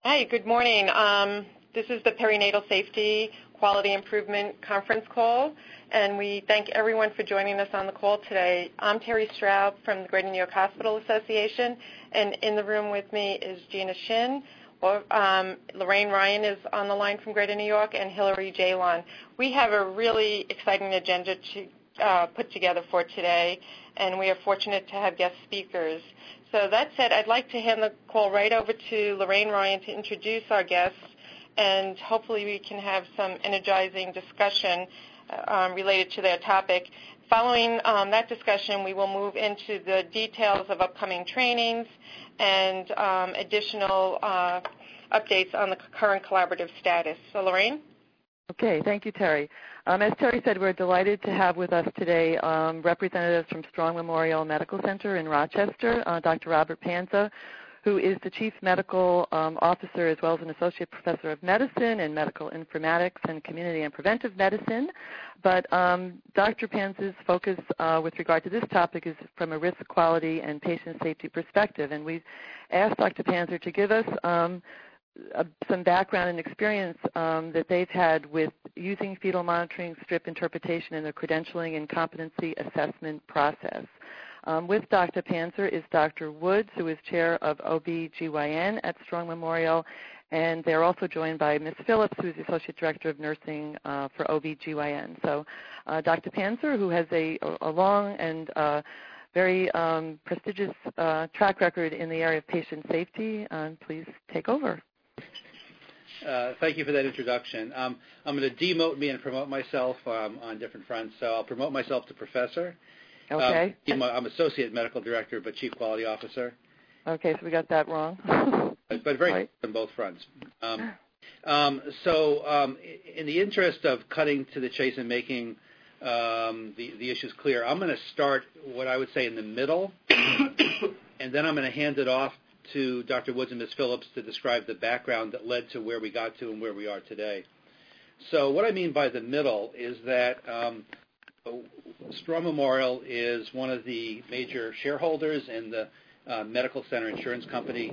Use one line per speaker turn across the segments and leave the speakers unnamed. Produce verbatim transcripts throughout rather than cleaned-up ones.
Hi, good morning. Um, this is the Perinatal Safety Quality Improvement Conference call, and we thank everyone for joining us on the call today. I'm Terry Straub from the Greater New York Hospital Association, and in the room with me is Gina Shin. Um, Lorraine Ryan is on the line from Greater New York, and Hillary Jalon. We have a really exciting agenda to uh, put together for today, and we are fortunate to have guest speakers. So that said, I'd like to hand the call right over to Lorraine Ryan to introduce our guests, and hopefully we can have some energizing discussion um, related to their topic. Following um, that discussion, we will move into the details of upcoming trainings and um, additional uh, updates on the current collaborative status. So, Lorraine?
Okay, thank you, Terry. Um, as Terry said, we're delighted to have with us today um, representatives from Strong Memorial Medical Center in Rochester, uh, Doctor Robert Panza, who is the Chief Medical um, Officer as well as an Associate Professor of Medicine and Medical Informatics and Community and Preventive Medicine. But um, Doctor Panza's focus uh, with regard to this topic is from a risk, quality, and patient safety perspective. And we've asked Doctor Panza to give us um, Uh, some background and experience um, that they've had with using fetal monitoring strip interpretation in the credentialing and competency assessment process. Um, with Doctor Panza is Doctor Woods, who is chair of O B G Y N at Strong Memorial, and they're also joined by Miz Phillips, who is the Associate Director of Nursing uh, for O B G Y N. So uh, Doctor Panza, who has a, a long and uh, very um, prestigious uh, track record in the area of patient safety, uh, please take over.
Uh, thank you for that introduction. Um, I'm going to demote me and promote myself um, on different fronts. So I'll promote myself to professor.
Okay.
Um, I'm associate medical director, but chief quality officer.
Okay, so we got that wrong.
but, but very
right.
on both fronts. Um, um, so um, in the interest of cutting to the chase and making um, the, the issues clear, I'm going to start what I would say in the middle, and then I'm going to hand it off to Doctor Woods and Miz Phillips to describe the background that led to where we got to and where we are today. So what I mean by the middle is that um, Strong Memorial is one of the major shareholders in the uh, Medical Center Insurance Company,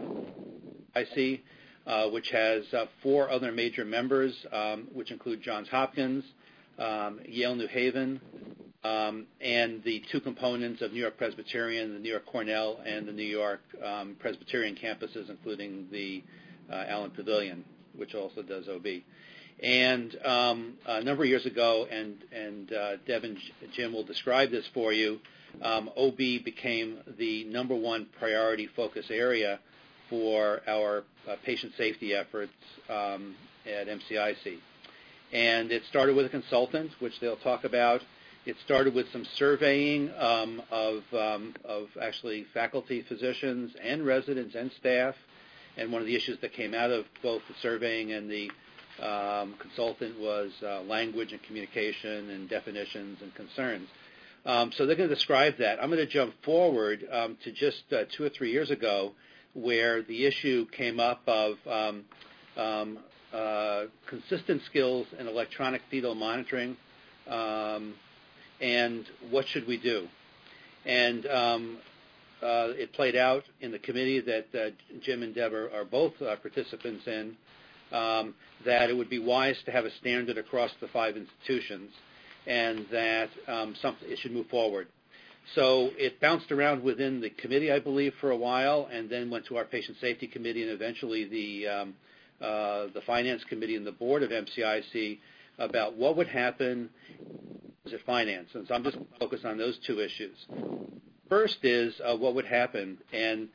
I C, uh, which has uh, four other major members, um, which include Johns Hopkins, um, Yale New Haven, Um, and the two components of New York Presbyterian, the New York Cornell, and the New York um, Presbyterian campuses, including the uh, Allen Pavilion, which also does O B. And um, a number of years ago, and, and uh, Deb and Jim will describe this for you, um, O B became the number one priority focus area for our uh, patient safety efforts um, at M C I C. And it started with a consultant, which they'll talk about. It started with some surveying um, of, um, of actually faculty, physicians, and residents and staff. And one of the issues that came out of both the surveying and the um, consultant was uh, language and communication and definitions and concerns. Um, so they're going to describe that. I'm going to jump forward um, to just uh, two or three years ago, where the issue came up of um, um, uh, consistent skills in electronic fetal monitoring. Um, and what should we do? And um, uh, it played out in the committee that uh, Jim and Deb are, are both uh, participants in, um, that it would be wise to have a standard across the five institutions, and that um, something, it should move forward. So it bounced around within the committee, I believe, for a while, and then went to our patient safety committee, and eventually the um, uh, the finance committee and the board of M C I C about what would happen at finance. And so I'm just going to focus on those two issues. First is uh, what would happen, and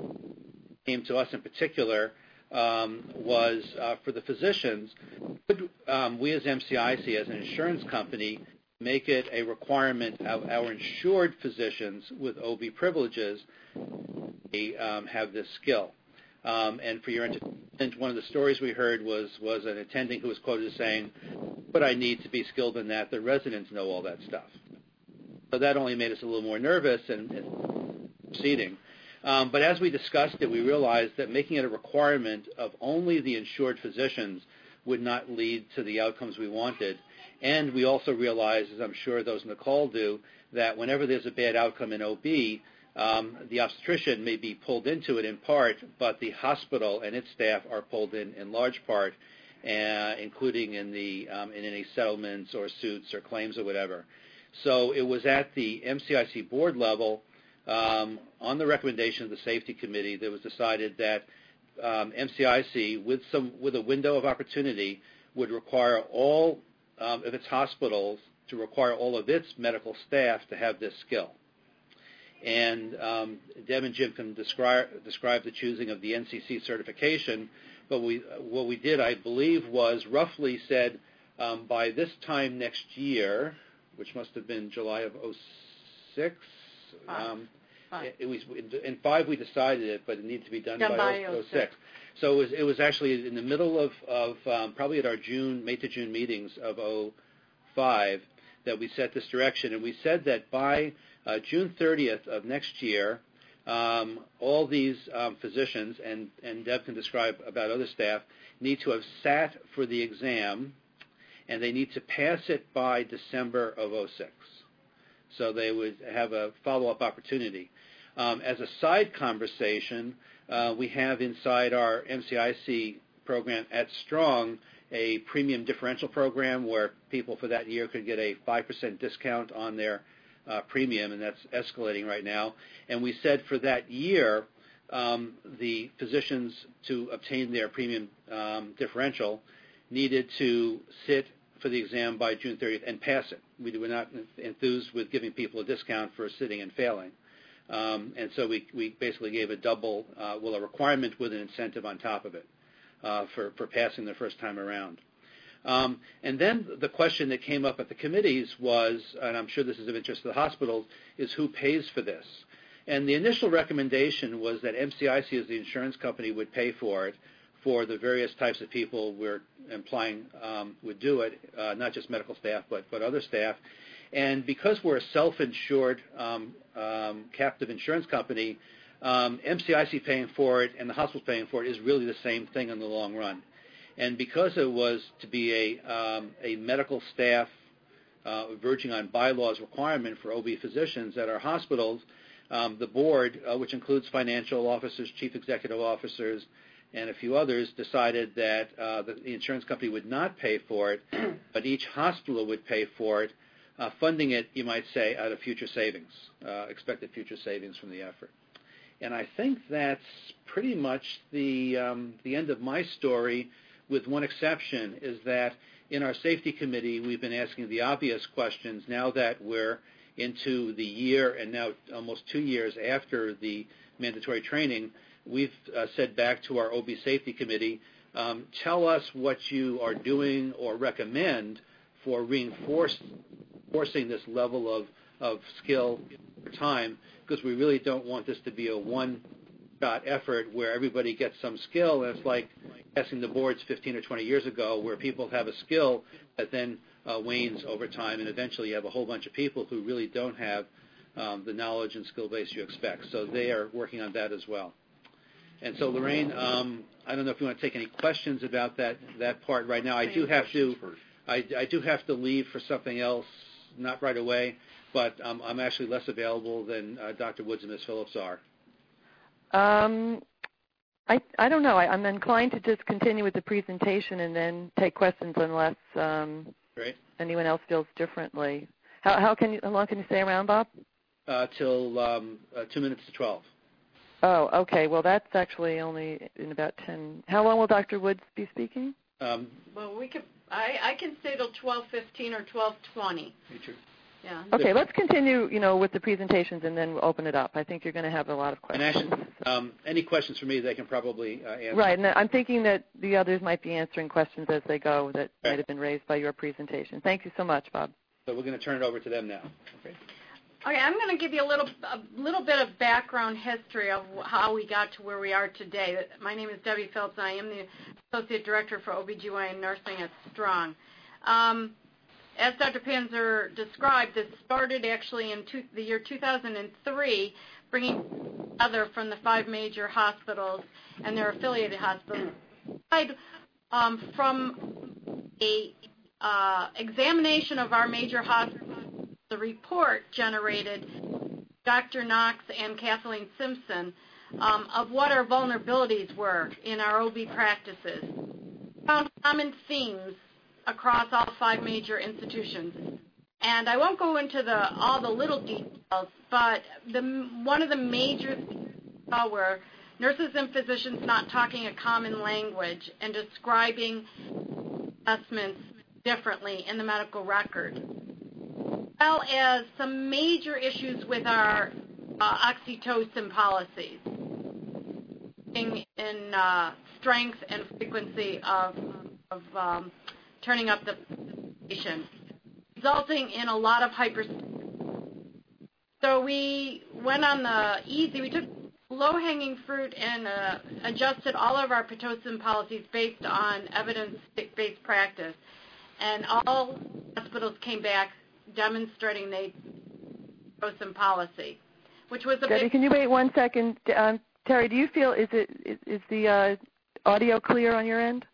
came to us in particular, um, was uh, for the physicians, could um, we as M C I C, as an insurance company, make it a requirement of our insured physicians with O B privileges they um, have this skill. Um, and for your entertainment, one of the stories we heard was, was an attending who was quoted as saying, but I need to be skilled in that. The residents know all that stuff. So that only made us a little more nervous and, and proceeding. Um, but as we discussed it, we realized that making it a requirement of only the insured physicians would not lead to the outcomes we wanted. And we also realized, as I'm sure those in the call do, that whenever there's a bad outcome in O B, Um, the obstetrician may be pulled into it in part, but the hospital and its staff are pulled in in large part, uh, including in the um, in any settlements or suits or claims or whatever. So it was at the M C I C board level, um, on the recommendation of the safety committee, that was decided that um, M C I C, with some with a window of opportunity, would require all um, of its hospitals to require all of its medical staff to have this skill. And um, Deb and Jim can describe, describe the choosing of the N C C certification, but we, what we did, I believe, was roughly said um, by this time next year, which must have been July of oh six. Um, It, it was, in five we decided it, but it needed to be done, done by oh six. So it was, it was actually in the middle of, of um, probably at our June, May to June meetings of oh five that we set this direction. And we said that by uh, June thirtieth of next year, um, all these um, physicians, and, and Deb can describe about other staff, need to have sat for the exam, and they need to pass it by December of oh six. So they would have a follow-up opportunity. Um, as a side conversation, uh, we have inside our M C I C program at Strong a premium differential program where people for that year could get a five percent discount on their uh, premium, and that's escalating right now. And we said for that year, um, the physicians, to obtain their premium um, differential, needed to sit for the exam by June thirtieth and pass it. We were not enthused with giving people a discount for sitting and failing. Um, and so we, we basically gave a double, uh, well, a requirement with an incentive on top of it uh, for, for passing the first time around. Um, and then the question that came up at the committees was, and I'm sure this is of interest to the hospitals, is who pays for this? And the initial recommendation was that M C I C, as the insurance company, would pay for it for the various types of people we're implying um, would do it, uh, not just medical staff, but, but other staff. And because we're a self-insured um, um, captive insurance company, um, M C I C paying for it and the hospital paying for it is really the same thing in the long run. And because it was to be a, um, a medical staff uh, verging on bylaws requirement for O B physicians at our hospitals, um, the board, uh, which includes financial officers, chief executive officers, and a few others, decided that uh, the, the insurance company would not pay for it, but each hospital would pay for it, uh, funding it, you might say, out of future savings, uh, expected future savings from the effort. And I think that's pretty much the, um, the end of my story, with one exception, is that in our safety committee, we've been asking the obvious questions now that we're into the year and now almost two years after the mandatory training. We've uh, said back to our O B safety committee, um, tell us what you are doing or recommend for reinforcing this level of, of skill over time, because we really don't want this to be a one-shot effort where everybody gets some skill, and it's like passing the boards fifteen or twenty years ago where people have a skill that then uh, wanes over time, and eventually you have a whole bunch of people who really don't have um, the knowledge and skill base you expect. So they are working on that as well. And so, Lorraine, um, I don't know if you want to take any questions about that that part right now. I do have to, I, I do have to leave for something else, not right away, but um, I'm actually less available than uh, Doctor Woods and Miz Phillips are.
Um, I I don't know. I, I'm inclined to just continue with the presentation and then take questions unless um,
Great.
anyone else feels differently. How how can you? How long can you stay around, Bob?
Uh, till um, uh, two minutes to twelve.
Oh, okay. Well, that's actually only in about ten. How long will Doctor Woods be speaking?
Um,
well, we could. I, I can stay till twelve fifteen or twelve twenty.
Me too.
Yeah.
Okay, let's continue, you know, with the presentations and then we'll open it up. I think you're going to have a lot of questions.
And actually, um, any questions for me, they can probably uh, answer.
Right, and I'm thinking that the others might be answering questions as they go that
okay.
might have been raised by your presentation. Thank you so much, Bob.
So we're going to turn it over to them now. Okay.
Okay, I'm going to give you a little a little bit of background history of how we got to where we are today. My name is Debbie Phillips, and I am the Associate Director for O B G Y N Nursing at Strong. Um, as Doctor Panzer described, this started actually in two, the year two thousand three, bringing together from the five major hospitals and their affiliated hospitals. Um, from a uh, examination of our major hospitals, the report generated Doctor Knox and Kathleen Simpson um, of what our vulnerabilities were in our O B practices. We found common themes across all five major institutions. And I won't go into the all the little details, but the, one of the major things were nurses and physicians not talking a common language and describing assessments differently in the medical record, as well as some major issues with our uh, oxytocin policies in, in uh, strength and frequency of, of um, turning up the patient, resulting in a lot of hyper. So we went on the easy, we took low-hanging fruit and uh, adjusted all of our Pitocin policies based on evidence-based practice. And all hospitals came back demonstrating they Pitocin policy, which was a
Debbie,
big...
can you wait one second? Um, Terry, do you feel, is it is, is the uh, audio clear on your end?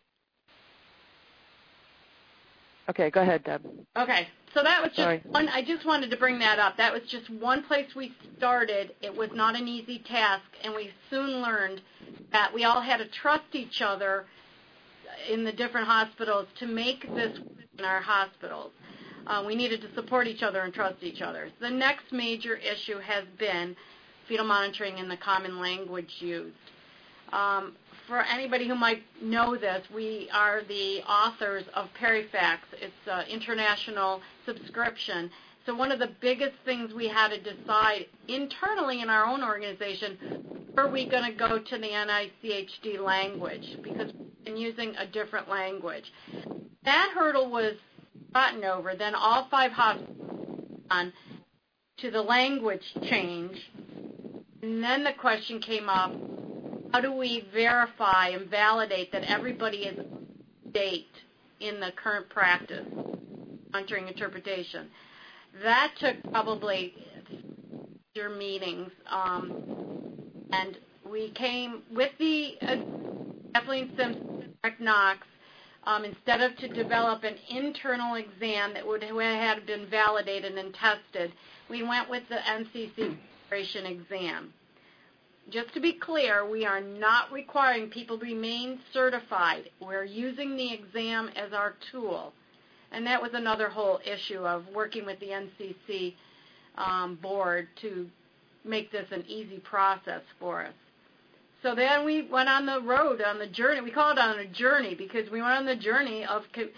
Okay, go ahead, Deb.
Okay, so that was just
Sorry.
one, I just wanted to bring that up. That was just one place we started. It was not an easy task, and we soon learned that we all had to trust each other in the different hospitals to make this in our hospitals. Uh, we needed to support each other and trust each other. The next major issue has been fetal monitoring and the common language used. Um, For anybody who might know this, we are the authors of PeriFax. It's an international subscription. So one of the biggest things we had to decide internally in our own organization, were we going to go to the N I C H D language, because we've been using a different language. That hurdle was gotten over. Then all five hospitals on to the language change. And then the question came up, how do we verify and validate that everybody is up to date in the current practice, monitoring interpretation? That took probably your meetings, um, and we came with the uh, Kathleen Simpson, Rick Knox, um, instead of to develop an internal exam that would have been validated and tested, we went with the N C C Corporation exam. Just to be clear, we are not requiring people to remain certified. We're using the exam as our tool. And that was another whole issue of working with the N C C um, board to make this an easy process for us. So then we went on the road, on the journey. We call it on a journey because we went on the journey of co-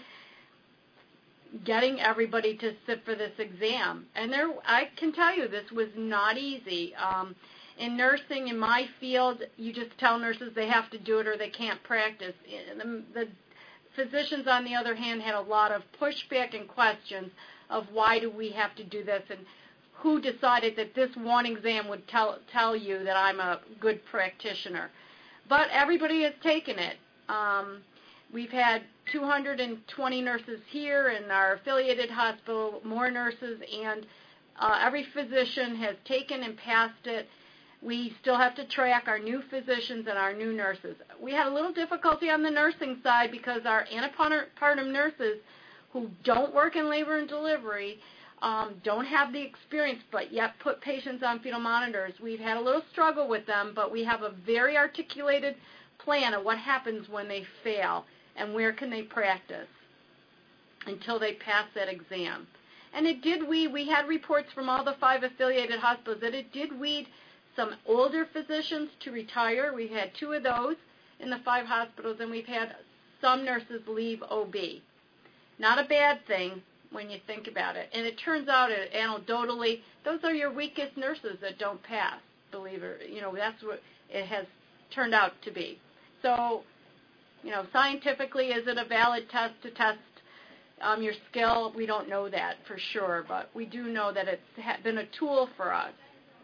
getting everybody to sit for this exam. And there, I can tell you this was not easy. Um, In nursing, in my field, you just tell nurses they have to do it or they can't practice. The, the physicians, on the other hand, had a lot of pushback and questions of why do we have to do this and who decided that this one exam would tell, tell you that I'm a good practitioner. But everybody has taken it. Um, we've had two hundred twenty nurses here in our affiliated hospital, more nurses, and uh, every physician has taken and passed it. We still have to track our new physicians and our new nurses. We had a little difficulty on the nursing side because our antepartum nurses who don't work in labor and delivery um, don't have the experience but yet put patients on fetal monitors. We've had a little struggle with them, but we have a very articulated plan of what happens when they fail and where can they practice until they pass that exam. And it did weed. We had reports from all the five affiliated hospitals that it did weed some older physicians to retire. We've had two of those in the five hospitals, and we've had some nurses leave O B. Not a bad thing when you think about it. And it turns out, anecdotally, those are your weakest nurses that don't pass, believe it. You know, that's what it has turned out to be. So, you know, scientifically, is it a valid test to test um, your skill? We don't know that for sure, but we do know that it's been a tool for us.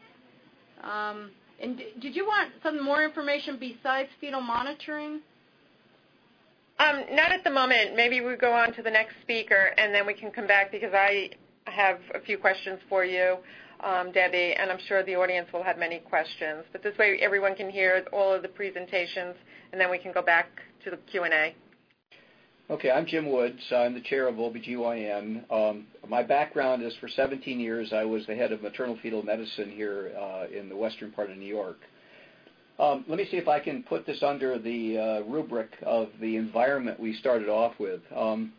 Um, and did you want some more information besides fetal monitoring?
Um, not at the moment. Maybe we go on to the next speaker, and then we can come back because I have a few questions for you, um, Debbie, and I'm sure the audience will have many questions. But this way everyone can hear all of the presentations, and then we can go back to the Q and A.
Okay, I'm Jim Woods. I'm the chair of O B G Y N. Um, my background is for seventeen years I was the head of maternal fetal medicine here uh, in the western part of New York. Um, let me see if I can put this under the uh, rubric of the environment we started off with. Um,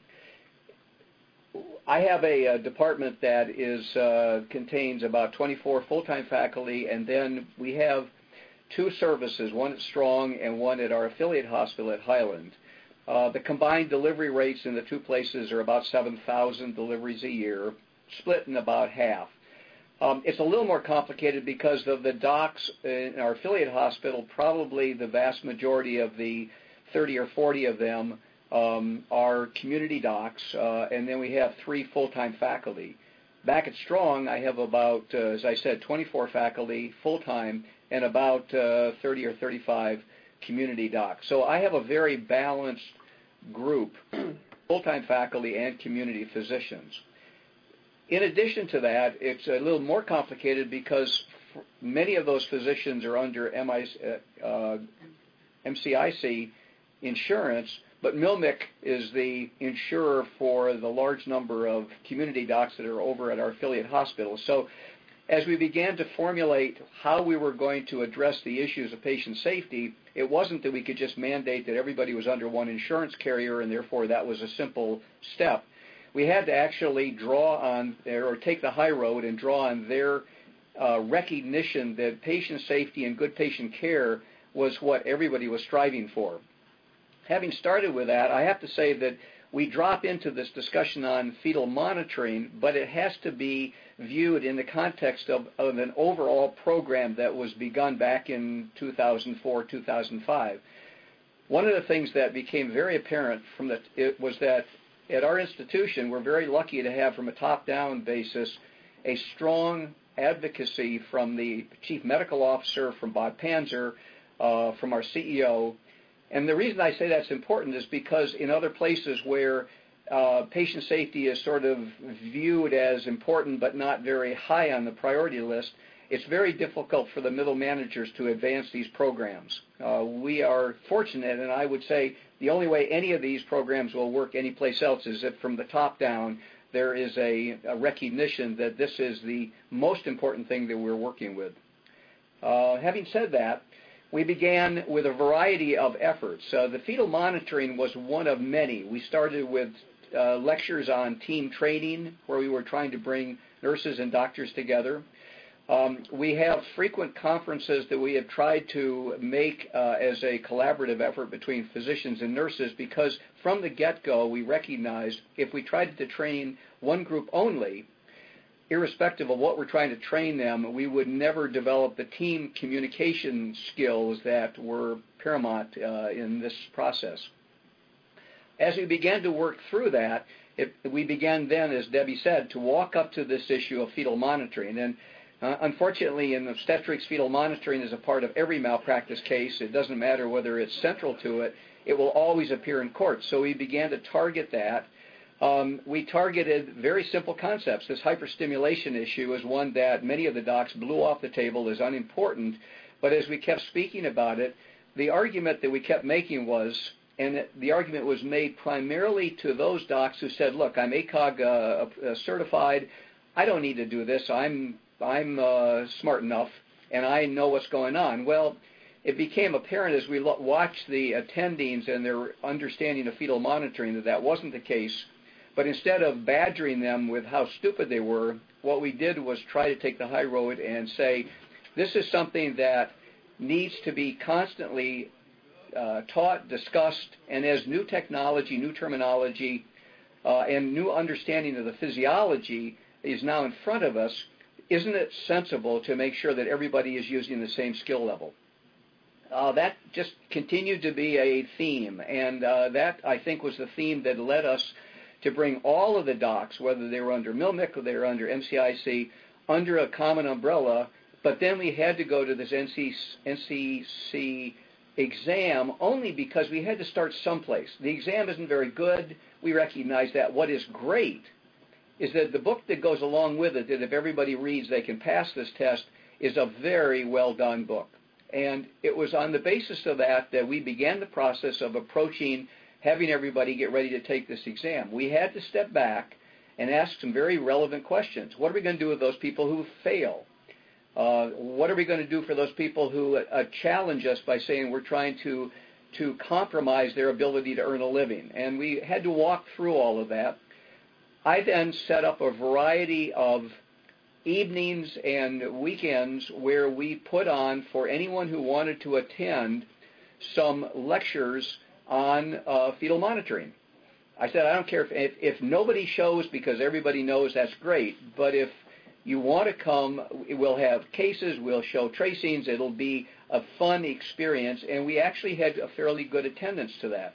I have a, a department that is uh, contains about twenty-four full-time faculty, and then we have two services, one at Strong and one at our affiliate hospital at Highland. Uh, the combined delivery rates in the two places are about seven thousand deliveries a year, split in about half. Um, it's a little more complicated because of the docs in our affiliate hospital. Probably the vast majority of the thirty or forty of them um, are community docs, uh, and then we have three full-time faculty. Back at Strong, I have about, uh, as I said, twenty-four faculty full-time and about uh, thirty or thirty-five community docs. So I have a very balanced group, full-time faculty and community physicians. In addition to that, it's a little more complicated because many of those physicians are under M C I C insurance, but M I L M I C is the insurer for the large number of community docs that are over at our affiliate hospitals. So as we began to formulate how we were going to address the issues of patient safety, it wasn't that we could just mandate that everybody was under one insurance carrier and therefore that was a simple step. We had to actually draw on their, or take the high road and draw on their uh, recognition that patient safety and good patient care was what everybody was striving for. Having started with that, I have to say that we drop into this discussion on fetal monitoring, but it has to be viewed in the context of, of an overall program that was begun back in two thousand four, two thousand five. One of the things that became very apparent from the, it was that at our institution, we're very lucky to have, from a top-down basis, a strong advocacy from the chief medical officer, from Bob Panzer, uh, from our C E O. And the reason I say that's important is because in other places where uh, patient safety is sort of viewed as important but not very high on the priority list, it's very difficult for the middle managers to advance these programs. Uh, we are fortunate, and I would say the only way any of these programs will work anyplace else is if from the top down there is a, a recognition that this is the most important thing that we're working with. Uh, having said that, we began with a variety of efforts. Uh, the fetal monitoring was one of many. We started with uh, lectures on team training, where we were trying to bring nurses and doctors together. Um, we have frequent conferences that we have tried to make uh, as a collaborative effort between physicians and nurses, because from the get-go we recognized if we tried to train one group only, irrespective of what we're trying to train them, we would never develop the team communication skills that were paramount uh, in this process. As we began to work through that, it, we began then, as Debbie said, to walk up to this issue of fetal monitoring. And uh, unfortunately, in obstetrics, fetal monitoring is a part of every malpractice case. It doesn't matter whether it's central to it. It will always appear in court. So we began to target that. Um, we targeted very simple concepts. This hyperstimulation issue is one that many of the docs blew off the table as unimportant, but as we kept speaking about it, the argument that we kept making was, and the argument was made primarily to those docs who said, look, I'm A C O G uh, uh, certified, I don't need to do this, I'm, I'm uh, smart enough, and I know what's going on. Well, it became apparent as we lo- watched the attendings and their understanding of fetal monitoring that that wasn't the case. But instead of badgering them with how stupid they were, what we did was try to take the high road and say, this is something that needs to be constantly uh, taught, discussed, and as new technology, new terminology, uh, and new understanding of the physiology is now in front of us, isn't it sensible to make sure that everybody is using the same skill level? Uh, that just continued to be a theme, and uh, that, I think, was the theme that led us to bring all of the docs, whether they were under M I L M I C or they were under M C I C, under a common umbrella, but then we had to go to this N C C exam only because we had to start someplace. The exam isn't very good. We recognize that. What is great is that the book that goes along with it, that if everybody reads they can pass this test, is a very well done book. And it was on the basis of that that we began the process of approaching having everybody get ready to take this exam. We had to step back and ask some very relevant questions. What are we going to do with those people who fail? Uh, what are we going to do for those people who uh, challenge us by saying we're trying to to compromise their ability to earn a living? And we had to walk through all of that. I then set up a variety of evenings and weekends where we put on, for anyone who wanted to attend, some lectures on uh, fetal monitoring. I said, I don't care if, if, if nobody shows because everybody knows, that's great, but if you want to come, we'll have cases, we'll show tracings, it'll be a fun experience, and we actually had a fairly good attendance to that.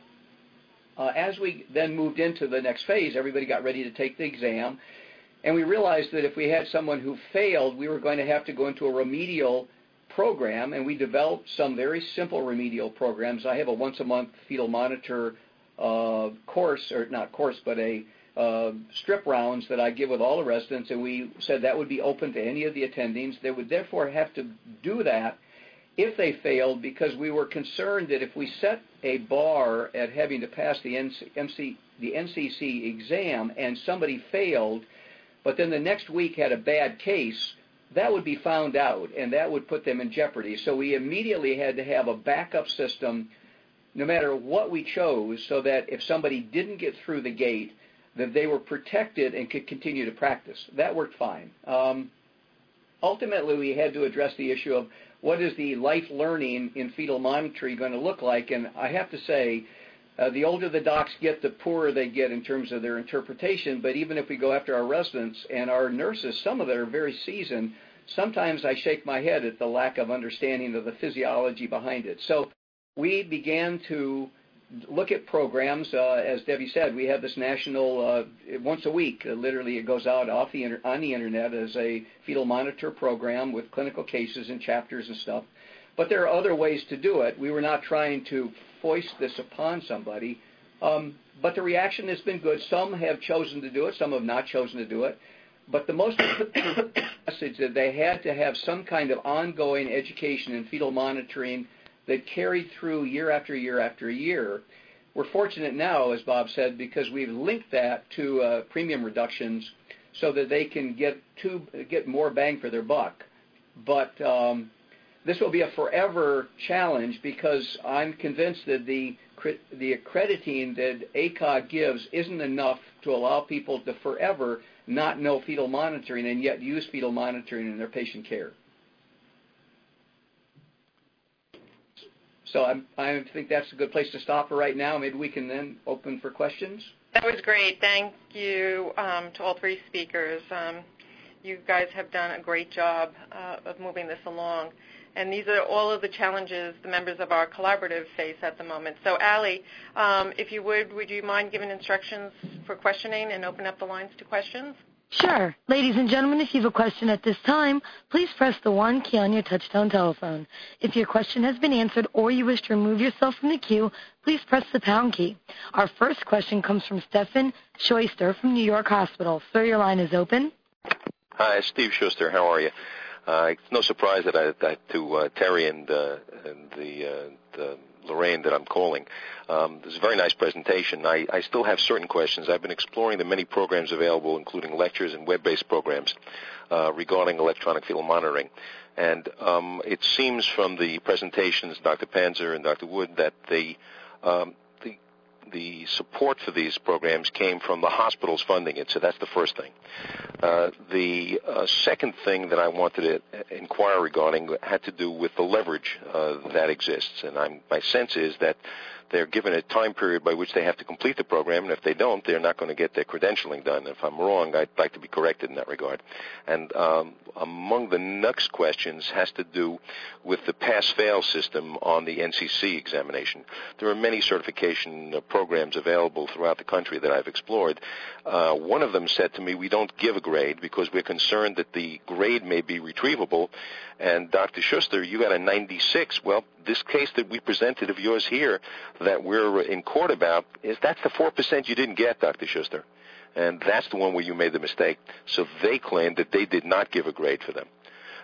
Uh, as we then moved into the next phase, everybody got ready to take the exam, and we realized that if we had someone who failed, we were going to have to go into a remedial program, and we developed some very simple remedial programs. I have a once-a-month fetal monitor uh, course, or not course, but a uh, strip rounds that I give with all the residents, and we said that would be open to any of the attendings. They would therefore have to do that if they failed, because we were concerned that if we set a bar at having to pass the N C, the N C C exam and somebody failed, but then the next week had a bad case, that would be found out, and that would put them in jeopardy. So we immediately had to have a backup system no matter what we chose, so that if somebody didn't get through the gate, that they were protected and could continue to practice. That worked fine. Um, ultimately, we had to address the issue of what is the life learning in fetal monitoring going to look like, and I have to say, uh, the older the docs get, the poorer they get in terms of their interpretation, but even if we go after our residents and our nurses, some of them are very seasoned, sometimes I shake my head at the lack of understanding of the physiology behind it. So we began to look at programs. Uh, as Debbie said, we have this national, uh, once a week, uh, literally it goes out off the inter- on the internet as a fetal monitor program with clinical cases and chapters and stuff. But there are other ways to do it. We were not trying to foist this upon somebody. Um, but the reaction has been good. Some have chosen to do it. Some have not chosen to do it. But the most important message that they had to have some kind of ongoing education in fetal monitoring that carried through year after year after year. We're fortunate now, as Bob said, because we've linked that to uh, premium reductions so that they can get to, get more bang for their buck. But um, this will be a forever challenge, because I'm convinced that the, the accrediting that A C O G gives isn't enough to allow people to forever not know fetal monitoring and yet use fetal monitoring in their patient care. So I'm, I think that's a good place to stop for right now. Maybe we can then open for questions.
That was great. Thank you um, to all three speakers. Um, you guys have done a great job uh, of moving this along. And these are all of the challenges the members of our collaborative face at the moment. So, Allie, um, if you would, would you mind giving instructions for questioning and open up the lines to questions?
Sure. Ladies and gentlemen, if you have a question at this time, please press the one key on your touch-tone telephone. If your question has been answered or you wish to remove yourself from the queue, please press the pound key. Our first question comes from Stephen Schuster from New York Hospital. Sir, your line is open.
Hi, Steve Schuster. How are you? Uh, it's no surprise that I, that to uh, Terry and, uh, and the, uh, the Lorraine that I'm calling. Um, this is a very nice presentation. I, I still have certain questions. I've been exploring the many programs available, including lectures and web-based programs uh, regarding electronic fetal monitoring. And um, it seems from the presentations, Doctor Panzer and Doctor Wood, that the, um, the, the support for these programs came from the hospitals funding it, so that's the first thing. Uh, the uh, second thing that I wanted to inquire regarding had to do with the leverage uh, that exists. And I'm, my sense is that they're given a time period by which they have to complete the program, and if they don't, they're not going to get their credentialing done. If I'm wrong, I'd like to be corrected in that regard. And um, among the next questions has to do with the pass-fail system on the N C C examination. There are many certification uh, programs available throughout the country that I've explored. Uh, one of them said to me, we don't give a grade because we're concerned that the grade may be retrievable. And Doctor Schuster, you got a ninety-six. Well, this case that we presented of yours here that we're in court about, is that's the four percent you didn't get, Doctor Schuster. And that's the one where you made the mistake. So they claimed that they did not give a grade for them.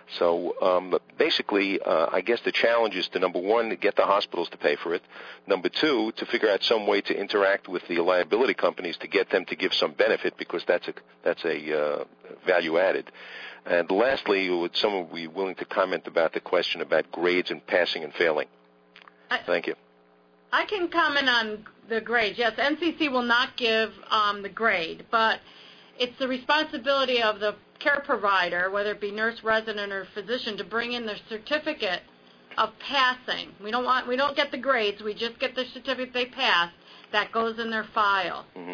So um, basically, uh, I guess the challenge is to, number one, get the hospitals to pay for it. Number two, to figure out some way to interact with the liability companies to get them to give some benefit, because that's a that's a uh, value added. And lastly, would someone be willing to comment about the question about grades and passing and failing?
I,
Thank you.
I can comment on the grades. Yes, N C C will not give um, the grade, but it's the responsibility of the care provider, whether it be nurse, resident, or physician, to bring in their certificate of passing. We don't want, we don't get the grades. We just get the certificate they passed. That goes in their file.
Mm-hmm.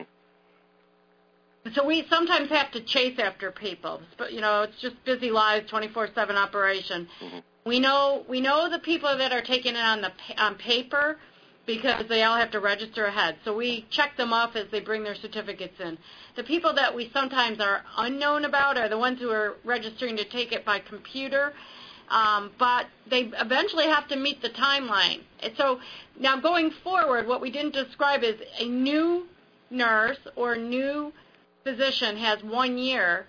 So we sometimes have to chase after people. But, you know, it's just busy lives, twenty-four seven operation.
Mm-hmm.
We know we know the people that are taking it on the on paper, because they all have to register ahead. So we check them off as they bring their certificates in. The people that we sometimes are unknown about are the ones who are registering to take it by computer, um, but they eventually have to meet the timeline. And so now going forward, what we didn't describe is a new nurse or new physician has one year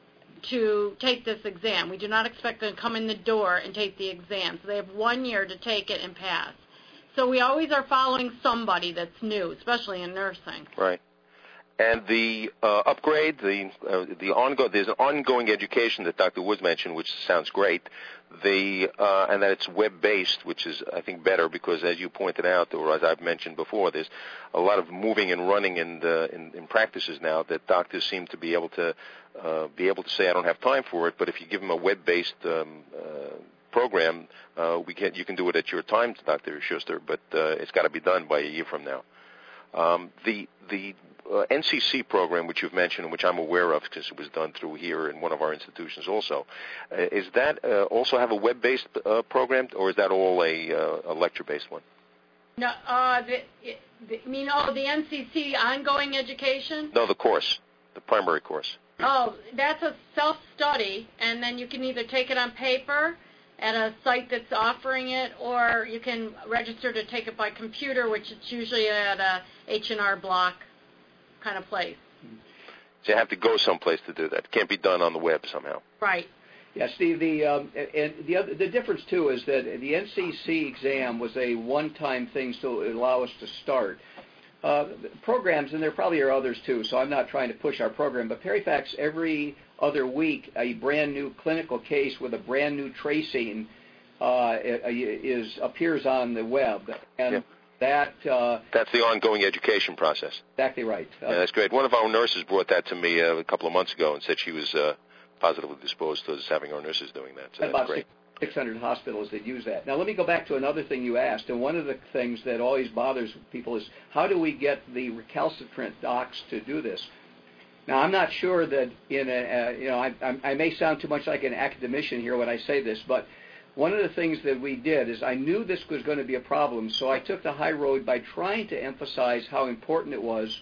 to take this exam. We do not expect them to come in the door and take the exam. So they have one year to take it and pass. So we always are following somebody that's new, especially in nursing.
Right. And the uh, upgrade, the uh, the ongoing, there's an ongoing education that Doctor Woods mentioned, which sounds great. The uh, and that it's web-based, which is, I think, better, because as you pointed out, or as I've mentioned before, there's a lot of moving and running in the in, in practices now that doctors seem to be able to uh, be able to say, I don't have time for it. But if you give them a web-based um, uh, program, uh, we can you can do it at your time, Doctor Schuster, but uh, it's got to be done by a year from now. Um, the the uh, N C C program, which you've mentioned, which I'm aware of because it was done through here in one of our institutions also, uh, is that uh, also have a web-based uh, program, or is that all a, uh, a lecture-based one?
No, uh, the, the, you mean, oh, the N C C ongoing education?
No, the course, the primary course.
Oh, that's a self-study, and then you can either take it on paper at a site that's offering it, or you can register to take it by computer, which is usually at a H and R Block kind of place.
So you have to go someplace to do that. It can't be done on the web somehow.
Right.
Yeah, Steve. The um, and the other, the difference too is that the N C C exam was a one-time thing, so it allow us to start uh, programs, and there probably are others too. So I'm not trying to push our program, but Perifax every other week, a brand new clinical case with a brand new tracing uh, is appears on the web, and
yeah.
that uh,
that's the ongoing education process.
Exactly right. Uh,
yeah, that's great. One of our nurses brought that to me uh, a couple of months ago and said she was uh, positively disposed to us having our nurses doing that. So that's
about
great.
six hundred hospitals that use that. Now let me go back to another thing you asked, and one of the things that always bothers people is how do we get the recalcitrant docs to do this? Now, I'm not sure that in a, uh, you know, I, I, I may sound too much like an academician here when I say this, but one of the things that we did is I knew this was going to be a problem, so I took the high road by trying to emphasize how important it was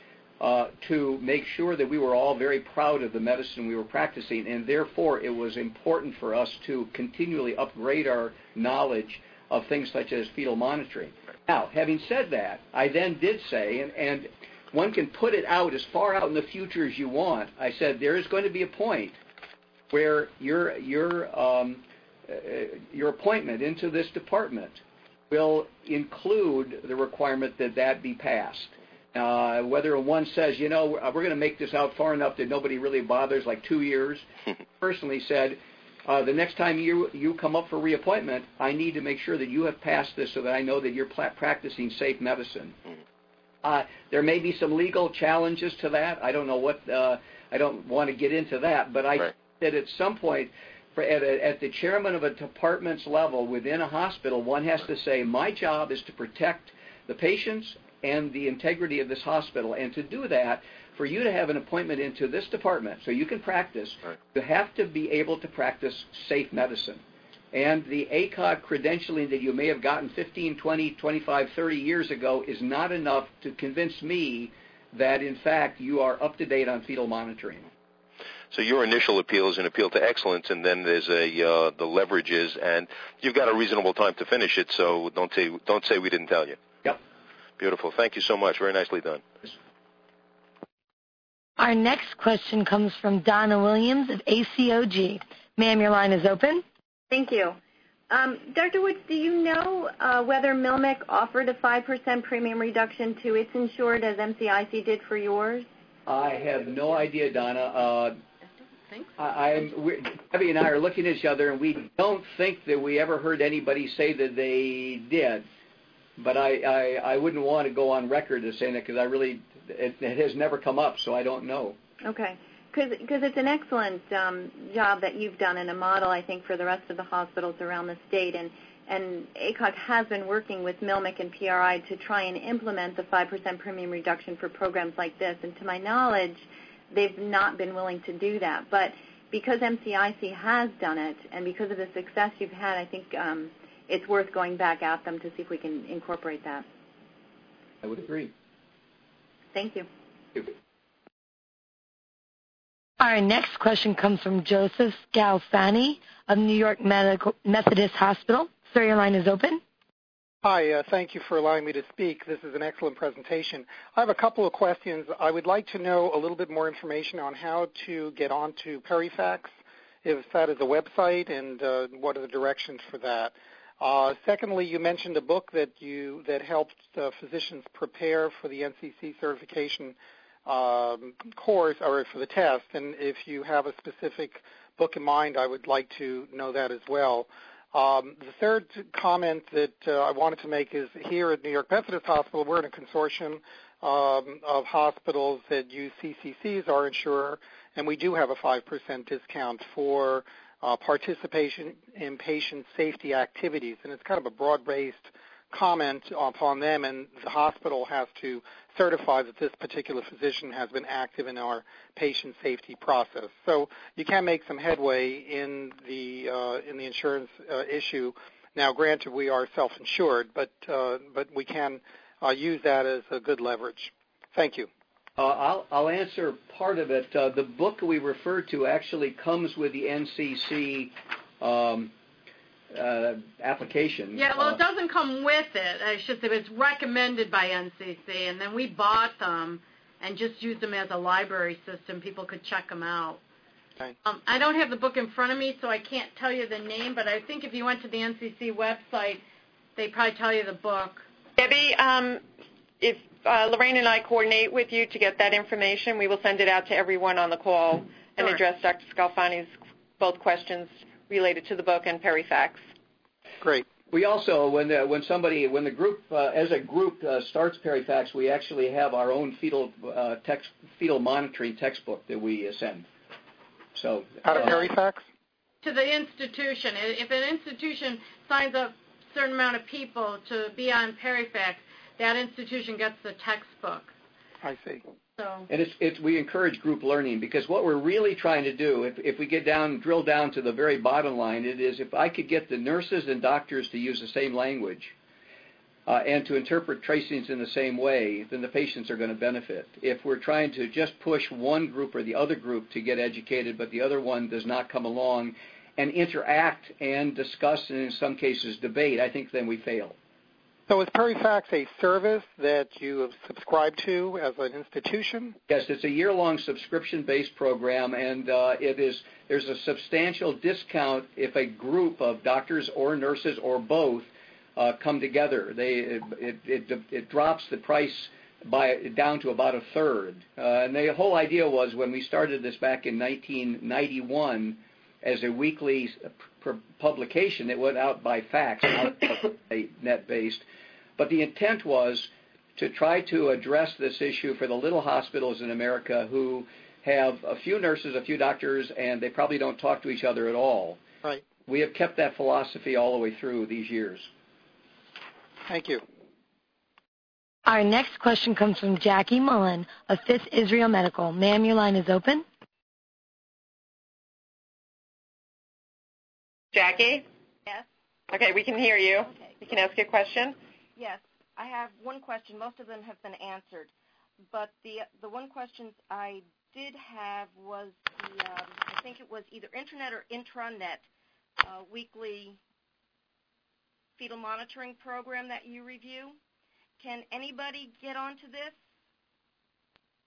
uh, to make sure that we were all very proud of the medicine we were practicing, and therefore it was important for us to continually upgrade our knowledge of things such as fetal monitoring. Now, having said that, I then did say, and, and one can put it out as far out in the future as you want. I said there is going to be a point where your your um, uh, your appointment into this department will include the requirement that that be passed. Uh, whether one says, you know, we're going to make this out far enough that nobody really bothers, like two years. Personally said, uh, the next time you you come up for reappointment, I need to make sure that you have passed this so that I know that you're pla- practicing safe medicine. Uh, there may be some legal challenges to that. I don't know what. Uh, I don't want to get into that, but I
right.
that at some point, for, at, a, at the chairman of a department's level within a hospital, one has to say, my job is to protect the patients and the integrity of this hospital, and to do that, for you to have an appointment into this department so you can practice,
right.
you have to be able to practice safe medicine. And the A C O G credentialing that you may have gotten fifteen, twenty, twenty-five, thirty years ago is not enough to convince me that, in fact, you are up to date on fetal monitoring.
So your initial appeal is an appeal to excellence, and then there's a uh, the leverages, and you've got a reasonable time to finish it. So don't say don't say we didn't tell you.
Yep.
Beautiful. Thank you so much. Very nicely done.
Our next question comes from Donna Williams of A C O G. Ma'am, your line is open.
Thank you. Um, Doctor Woods, do you know uh, whether Milmick offered a five percent premium reduction to its insured as M C I C did for yours?
I have no idea, Donna. Uh, I, I'm, we, Debbie and I are looking at each other, and we don't think that we ever heard anybody say that they did. But I, I, I wouldn't want to go on record as saying that because I really, it, it has never come up, so I don't know.
Okay. Because it's an excellent um, job that you've done in a model, I think, for the rest of the hospitals around the state. And, and A C O G has been working with Milmick and P R I to try and implement the five percent premium reduction for programs like this. And to my knowledge, they've not been willing to do that. But because M C I C has done it, and because of the success you've had, I think um, it's worth going back at them to see if we can incorporate that.
I would agree.
Thank you.
Thank you.
Our next question comes from Joseph Scalfani of New York Medical Methodist Hospital. Sir, your line is open.
Hi, uh, thank you for allowing me to speak. This is an excellent presentation. I have a couple of questions. I would like to know a little bit more information on how to get onto Perifax, if that is a website, and uh, what are the directions for that. Uh, secondly, you mentioned a book that you that helped uh, physicians prepare for the N C C certification um, course or for the test, and if you have a specific book in mind, I would like to know that as well. Um, the third comment that uh, I wanted to make is here at New York Methodist Hospital, we're in a consortium um, of hospitals that use C C C as our insurer, and we do have a five percent discount for uh, participation in patient safety activities, and it's kind of a broad-based comment upon them, and the hospital has to certify that this particular physician has been active in our patient safety process. So you can make some headway in the uh, in the insurance uh, issue. Now, granted, we are self-insured, but uh, but we can uh, use that as a good leverage. Thank you.
Uh, I'll, I'll answer part of it. Uh, the book we referred to actually comes with the N C C um, Uh, application.
Yeah, well,
uh,
it doesn't come with it. I should say it's recommended by N C C, and then we bought them and just used them as a library system. People could check them out.
Okay.
Um, I don't have the book in front of me, so I can't tell you the name, but I think if you went to the N C C website, they'd probably tell you the book.
Debbie, um, if uh, Lorraine and I coordinate with you to get that information, we will send it out to everyone on the call and
Sure.
address Doctor Scalfani's both questions related to the book and Perifax.
Great.
We also, when the, when somebody, when the group, uh, as a group uh, starts Perifax, we actually have our own fetal uh, text, fetal monitoring textbook that we uh, send. So
out of
uh,
Perifax?
To the institution. If an institution signs up a certain amount of people to be on Perifax, that institution gets the textbook.
I see.
So.
And it's, it's, we encourage group learning because what we're really trying to do, if, if we get down, drill down to the very bottom line, it is if I could get the nurses and doctors to use the same language uh, and to interpret tracings in the same way, then the patients are going to benefit. If we're trying to just push one group or the other group to get educated, but the other one does not come along and interact and discuss and in some cases debate, I think then we fail.
So is Perifax a service that you have subscribed to as an institution?
Yes, it's a year-long subscription-based program, and uh, it is there's a substantial discount if a group of doctors or nurses or both uh, come together. They it, it, it, it drops the price by down to about a third. Uh, and the whole idea was when we started this back in nineteen ninety-one as a weekly publication, it went out by fax, not net-based. But the intent was to try to address this issue for the little hospitals in America who have a few nurses, a few doctors, and they probably don't talk to each other at all.
Right.
We have kept that philosophy all the way through these years.
Thank you.
Our next question comes from Jackie Mullen of Fifth Israel Medical. Ma'am, your line is open.
Jackie?
Yes.
Okay, we can hear you.
Okay.
You can ask your question.
Yes. I have one question. Most of them have been answered. But the the one question I did have was the, um, I think it was either internet or intranet uh, weekly fetal monitoring program that you review. Can anybody get onto this?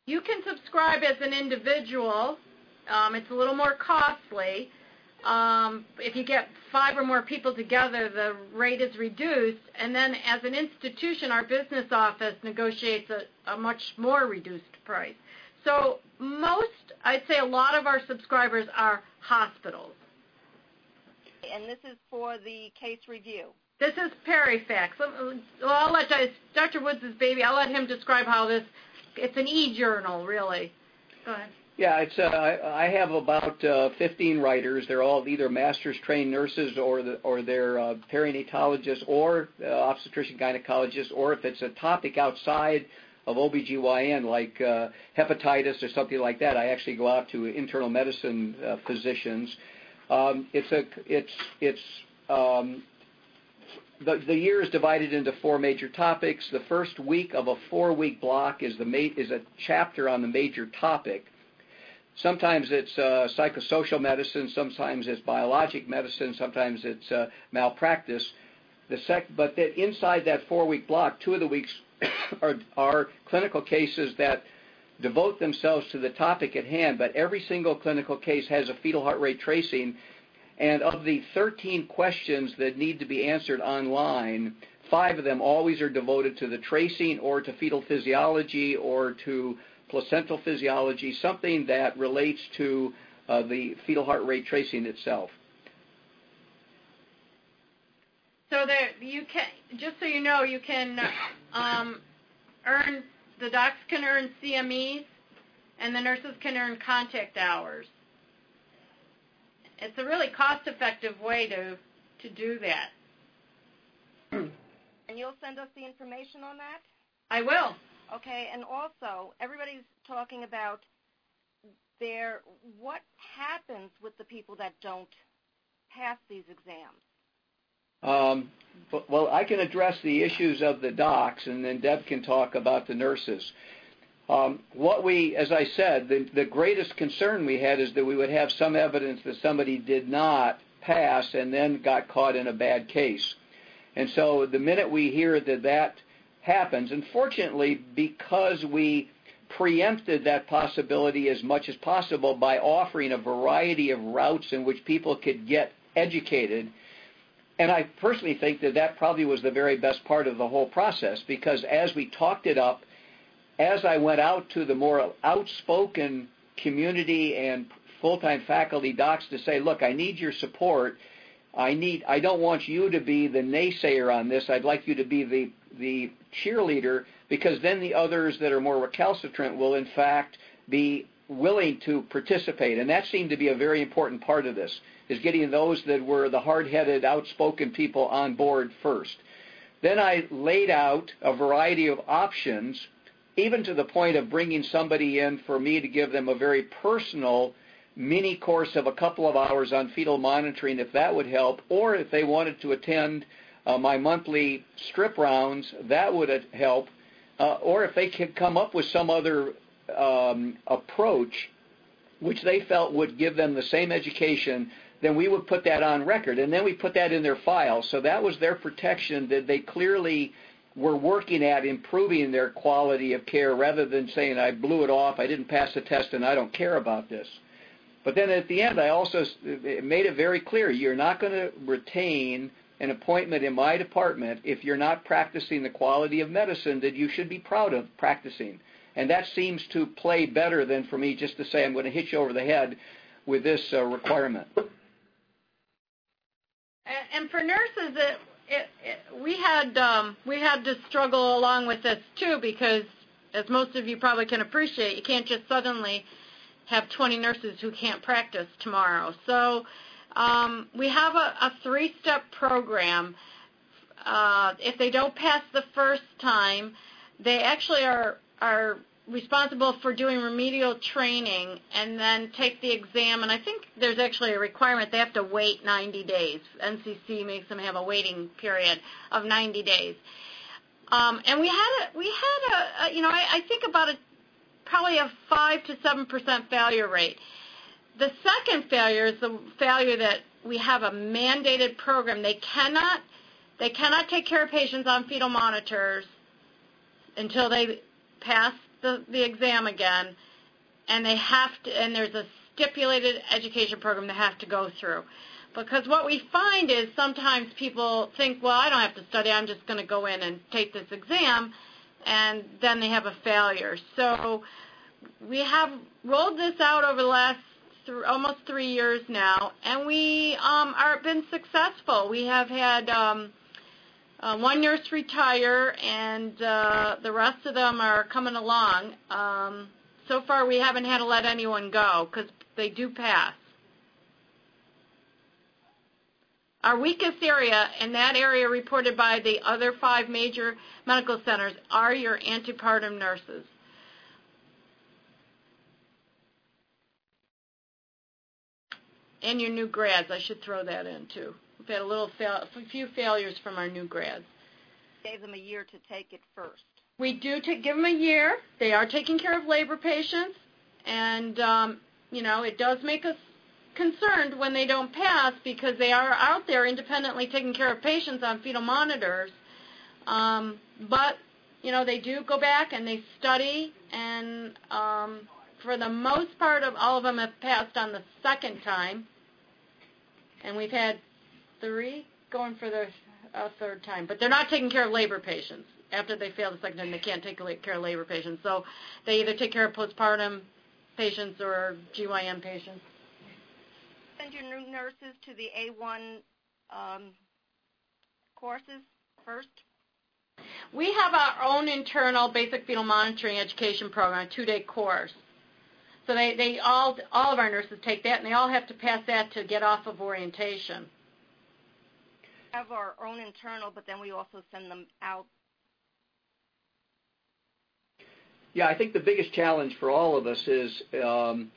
You can subscribe as an individual. Um, it's a little more costly. Um, if you get five or more people together, the rate is reduced. And then as an institution, our business office negotiates a, a much more reduced price. So most, I'd say a lot of our subscribers are hospitals.
And this is for the case review.
This is PeriFax. Well, I'll let Doctor Woods' baby, I'll let him describe how this, it's an e-journal, really. Go ahead.
Yeah, it's. Uh, I have about uh, fifteen writers. They're all either master's trained nurses or the, or they're uh, perinatologists or uh, obstetrician gynecologists, or if it's a topic outside of O B G Y N like uh, hepatitis or something like that, I actually go out to internal medicine uh, physicians. Um, it's a it's it's um, the the year is divided into four major topics. The first week of a four-week block is the ma- is a chapter on the major topic. Sometimes it's uh, psychosocial medicine, sometimes it's biologic medicine, sometimes it's uh, malpractice. The sec- but that inside that four-week block, two of the weeks are, are clinical cases that devote themselves to the topic at hand, but every single clinical case has a fetal heart rate tracing, and of the thirteen questions that need to be answered online, five of them always are devoted to the tracing or to fetal physiology or to placental physiology, something that relates to uh, the fetal heart rate tracing itself.
So there, you can, just so you know, you can um, earn, the docs can earn C M Es, and the nurses can earn contact hours. It's a really cost-effective way to, to do that.
And you'll send us the information on that?
I will.
Okay, and also, everybody's talking about their, what happens with the people that don't pass these exams?
Um, but, well, I can address the issues of the docs, and then Deb can talk about the nurses. Um, what we, as I said, the, the greatest concern we had is that we would have some evidence that somebody did not pass and then got caught in a bad case. And so the minute we hear that that happens, unfortunately, because we preempted that possibility as much as possible by offering a variety of routes in which people could get educated, and I personally think that that probably was the very best part of the whole process, because as we talked it up, as I went out to the more outspoken community and full-time faculty docs to say, look, I need your support. I need. I don't want you to be the naysayer on this. I'd like you to be the the cheerleader, because then the others that are more recalcitrant will, in fact, be willing to participate. And that seemed to be a very important part of this, is getting those that were the hard-headed, outspoken people on board first. Then I laid out a variety of options, even to the point of bringing somebody in for me to give them a very personal mini course of a couple of hours on fetal monitoring, if that would help, or if they wanted to attend uh, my monthly strip rounds, that would help, uh, or if they could come up with some other um, approach which they felt would give them the same education, then we would put that on record, and then we put that in their file. So that was their protection, that they clearly were working at improving their quality of care, rather than saying, I blew it off, I didn't pass the test, and I don't care about this. But then at the end, I also made it very clear, you're not going to retain an appointment in my department if you're not practicing the quality of medicine that you should be proud of practicing. And that seems to play better than for me just to say I'm going to hit you over the head with this uh, requirement.
And for nurses, it, it, it, we had um, we had to struggle along with this too, because as most of you probably can appreciate, you can't just suddenly have twenty nurses who can't practice tomorrow. So um, we have a, a three-step program. Uh, if they don't pass the first time, they actually are are responsible for doing remedial training and then take the exam. And I think there's actually a requirement they have to wait ninety days. N C C makes them have a waiting period of ninety days. Um, and we had a, we had a, a you know I, I think about a probably a five to seven percent failure rate. The second failure is the failure that we have a mandated program. They cannot they cannot take care of patients on fetal monitors until they pass the, the exam again, and they have to, and there's a stipulated education program they have to go through. Because what we find is sometimes people think, well, I don't have to study, I'm just going to go in and take this exam, and then they have a failure. So we have rolled this out over the last th- almost three years now, and we um, are been successful. We have had um, uh, one nurse retire, and uh, the rest of them are coming along. Um, so far, we haven't had to let anyone go because they do pass. Our weakest area, and that area reported by the other five major medical centers, are your antepartum nurses. And your new grads, I should throw that in too. We've had a little fail, a few failures from our new grads.
Gave them a year to take it first.
We do take, give them a year. They are taking care of labor patients, and um, you know, it does make us concerned when they don't pass because they are out there independently taking care of patients on fetal monitors. Um, but, you know, they do go back and they study, and um, for the most part of all of them have passed on the second time. And we've had three going for the uh, third time. But they're not taking care of labor patients. After they fail the second time, they can't take care of labor patients. So they either take care of postpartum patients or G Y N patients.
Send your new nurses to the A one um, courses first?
We have our own internal basic fetal monitoring education program, a two-day course. So they, they all all of our nurses take that, and they all have to pass that to get off of orientation.
We have our own internal, but then we also send them out.
Yeah, I think the biggest challenge for all of us is um,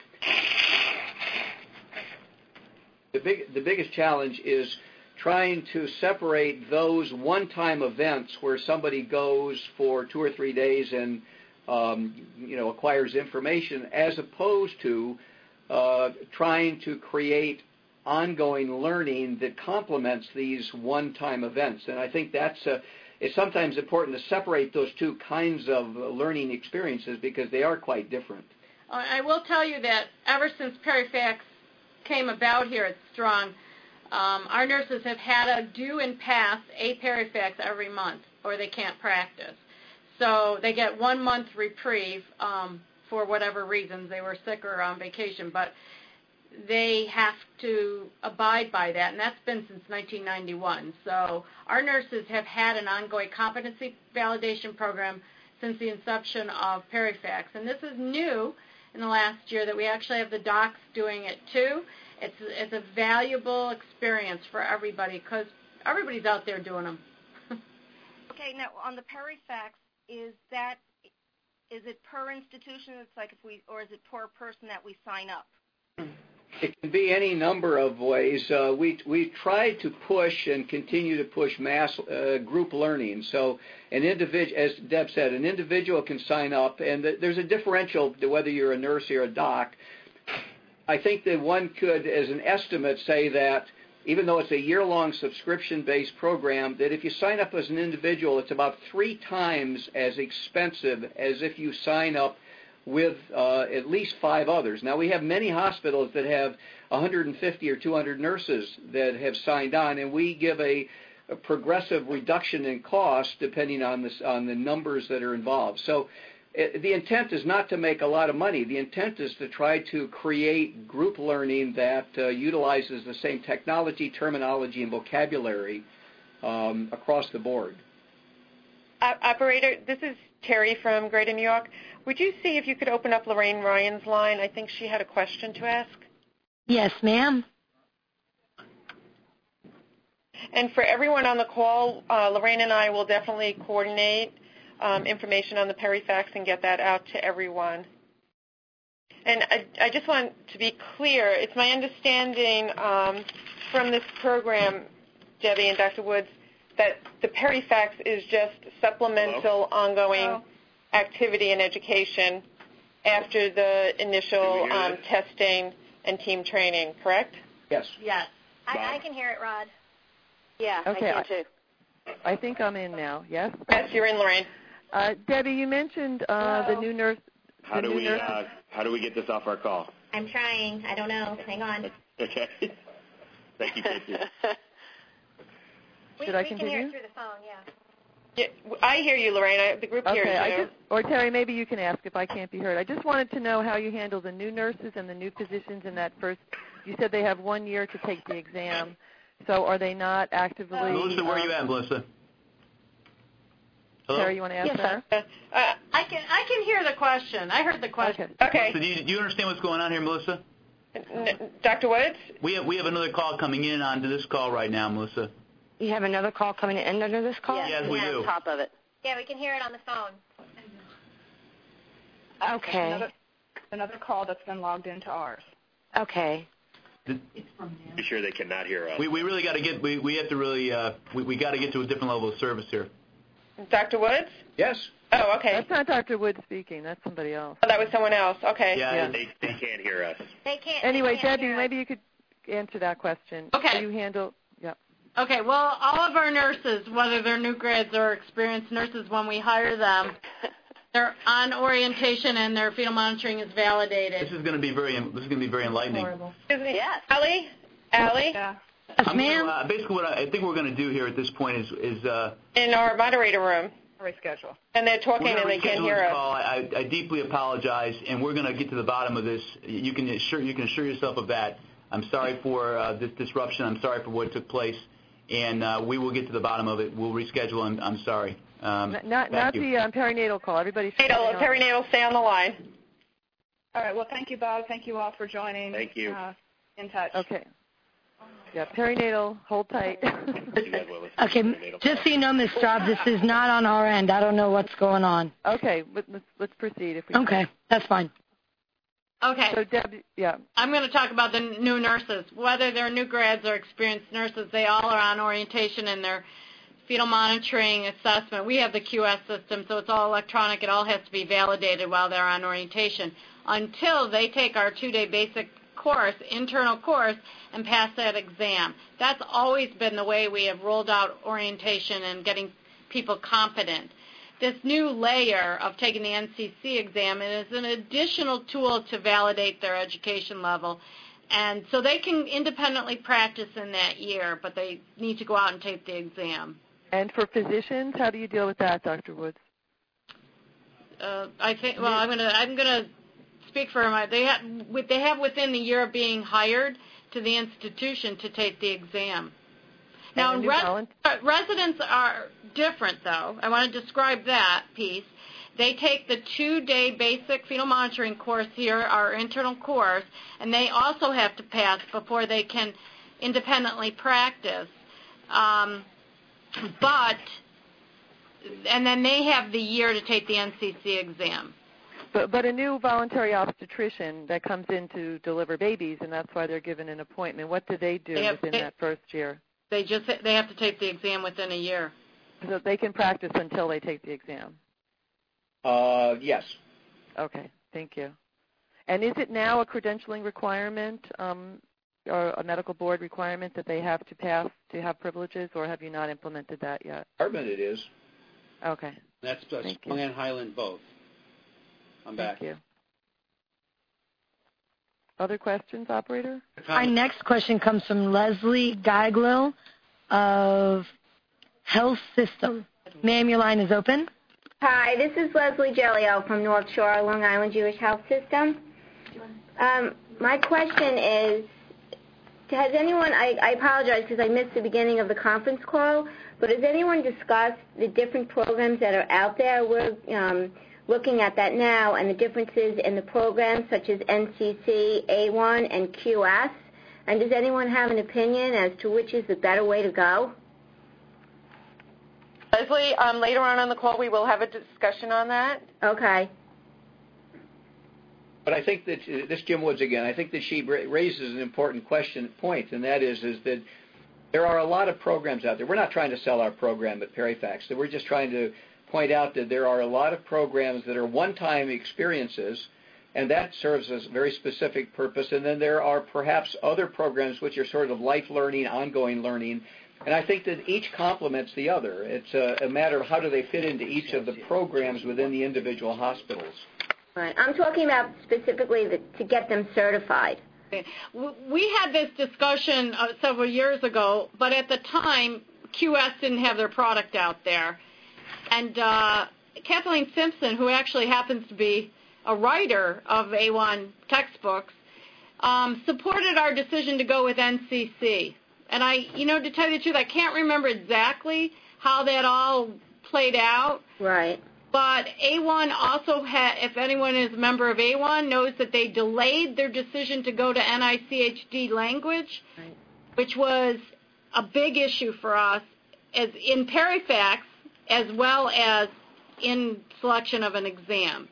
The, big, the biggest challenge is trying to separate those one-time events where somebody goes for two or three days and um, you know acquires information, as opposed to uh, trying to create ongoing learning that complements these one-time events. And I think that's a, it's sometimes important to separate those two kinds of learning experiences because they are quite different.
I will tell you that ever since PeriFax came about here at Strong, um, our nurses have had to do and pass a PeriFax every month, or they can't practice. So they get one month reprieve um, for whatever reasons. They were sick or on vacation, but they have to abide by that, and that's been since nineteen ninety-one. So our nurses have had an ongoing competency validation program since the inception of PeriFax, and this is new in the last year that we actually have the docs doing it too. It's it's a valuable experience for everybody because everybody's out there doing them.
Okay, now on the PeriFax, is that is it per institution? It's like if we, or is it per person that we sign up?
It can be any number of ways. Uh, we we try to push and continue to push mass uh, group learning. So an individual, as Deb said, an individual can sign up, and th- there's a differential to whether you're a nurse or a doc. I think that one could, as an estimate, say that even though it's a year-long subscription-based program, that if you sign up as an individual, it's about three times as expensive as if you sign up with uh, at least five others. Now, we have many hospitals that have one hundred fifty or two hundred nurses that have signed on, and we give a, a progressive reduction in cost depending on, this, on the numbers that are involved. So it, the intent is not to make a lot of money. The intent is to try to create group learning that uh, utilizes the same technology, terminology, and vocabulary um, across the board.
Uh, operator, this is Terry from Greater New York. Would you see if you could open up Lorraine Ryan's line? I think she had a question to ask.
Yes, ma'am.
And for everyone on the call, uh, Lorraine and I will definitely coordinate um, information on the PeriFax and get that out to everyone. And I, I just want to be clear, it's my understanding um, from this program, Debbie and Doctor Woods, that the PeriFax is just supplemental, Hello? ongoing Hello? activity and education after the initial um, testing and team training, correct?
Yes.
Yes.
I, I can hear it, Rod.
Yeah,
Okay,
I can too.
I think I'm in now, yes?
Yes, you're in, Lorraine.
Uh, Debbie, you mentioned uh, the new nurse.
How do
new
we
nurse-
uh, how do we get this off our call?
I'm trying. I don't know. Hang on.
Okay. Thank you, Casey.
we,
Should I
we
continue?
can hear it through the phone, yeah.
Yeah, I hear you, Lorraine. I, the group
Okay,
hears you.
I just, or Terry, maybe you can ask if I can't be heard. I just wanted to know how you handle the new nurses and the new physicians in that first. You said they have one year to take the exam, so are they not actively?
Uh, Melissa, where are you at, Melissa? Hello?
Terry, you want to ask
yes,
her?
Uh,
I can I can hear the question. I heard the question.
Okay.
okay.
So do you, do you understand what's going on here, Melissa?
N- Doctor Woods?
We have we have another call coming in onto this call right now, Melissa.
You have another call coming in under this call?
Yes, we do.
On top of it.
Yeah, we can hear it on the phone.
Okay.
Another, another call that's been logged into ours.
Okay.
Be sure they cannot hear us.
We we really got to get we we have to really uh we we got to get to a different level of service here.
Doctor Woods?
Yes.
Oh, okay.
That's not Doctor Woods speaking. That's somebody else.
Oh, that was someone else. Okay.
Yeah.
Yeah.
They, they can't hear us.
They can't.
Anyway,
they can't
Debbie,
hear us.
maybe you could answer that question.
Okay.
How you handle? Yeah.
Okay, well, all of our nurses, whether they're new grads or experienced nurses, when we hire them, they're on orientation and their fetal monitoring is validated.
This is going to be very this is going to be very enlightening.
Horrible.
Yes.
Allie? Allie?
Yeah.
Yes,
I'm
ma'am.
Gonna, uh, basically, what I, I think we're going to do here at this point is is uh,
In our moderator room.
Reschedule.
And they're talking
we're
and
going
they
to
can't
reschedule
hear
this
us.
call. I, I deeply apologize, and we're going to get to the bottom of this. You can assure you can assure yourself of that. I'm sorry for uh, this disruption. I'm sorry for what took place, and uh, we will get to the bottom of it. We'll reschedule. I'm, I'm sorry. Um,
N- Not
thank
not
you.
the um, perinatal call. Everybody should
Perinatal,
stay on.
perinatal, stay on the line.
All right. Well, thank you, Bob. Thank you all for joining.
Thank you.
Uh, in touch.
Okay. Yeah, perinatal, hold tight.
Okay, just so you know, Miz Straub, this is not on our end. I don't know what's going on.
Okay, but let's let's proceed if we
Okay, that's fine.
Okay.
So Debbie, yeah.
I'm going to talk about the new nurses. Whether they're new grads or experienced nurses, they all are on orientation and their fetal monitoring assessment. We have the Q S system, so it's all electronic. It all has to be validated while they're on orientation until they take our two-day basic course, internal course, and pass that exam. That's always been the way we have rolled out orientation and getting people competent. This new layer of taking the N C C exam is an additional tool to validate their education level. And so they can independently practice in that year, but they need to go out and take the exam.
And for physicians, how do you deal with that, Doctor Woods?
Uh, I think. Well, I'm gonna. I'm gonna speak for them. They have. They have within the year of being hired to the institution to take the exam. Now,
And the new
res-
volun-
uh, residents are different, though. I want to describe that piece. They take the two-day basic fetal monitoring course here, our internal course, and they also have to pass before they can independently practice. Um, but, and then they have the year to take the N C C exam.
But but a new voluntary obstetrician that comes in to deliver babies, and that's why they're given an appointment. What do they do
They have-
within
they-
that first year?
They just they have to take the exam within a year.
So they can practice until they take the exam.
Uh, yes.
Okay, thank you. And is it now a credentialing requirement um, or a medical board requirement that they have to pass to have privileges, or have you not implemented that yet?
Department it is.
Okay.
That's uh,
Thank
Sprung
you.
and Highland both. I'm
Thank
back.
you. Other questions, operator?
Our next question comes from Leslie Geiglil of Health System. Ma'am, your line is open.
Hi, this is Leslie Gellio from North Shore, Long Island Jewish Health System. Um, my question is, has anyone, I, I apologize because I missed the beginning of the conference call, but has anyone discussed the different programs that are out there? We're um, looking at that now and the differences in the programs such as N C C, A one, and Q S. And does anyone have an opinion as to which is the better way to go?
Leslie, um, later on on the call, we will have a discussion on that.
Okay.
But I think that, uh, this Jim Woods again, I think that she ra- raises an important question, point, and that is, is that there are a lot of programs out there. We're not trying to sell our program at Perifax. We're just trying to point out that there are a lot of programs that are one-time experiences, and that serves a very specific purpose. And then there are perhaps other programs which are sort of life learning, ongoing learning, And I think that each complements the other. It's a, a matter of how do they fit into each of the programs within the individual hospitals.
Right. I'm talking about specifically the, to get them certified.
We had this discussion uh, several years ago, but at the time, Q S didn't have their product out there. And uh, Kathleen Simpson, who actually happens to be a writer of A one textbooks, um, supported our decision to go with N C C. And I, you know, to tell you the truth, I can't remember exactly how that all played out.
Right.
But A one also had, if anyone is a member of A one, knows that they delayed their decision to go to N I C H D language, right, which was a big issue for us as in Perifax as well as in selection of an exam.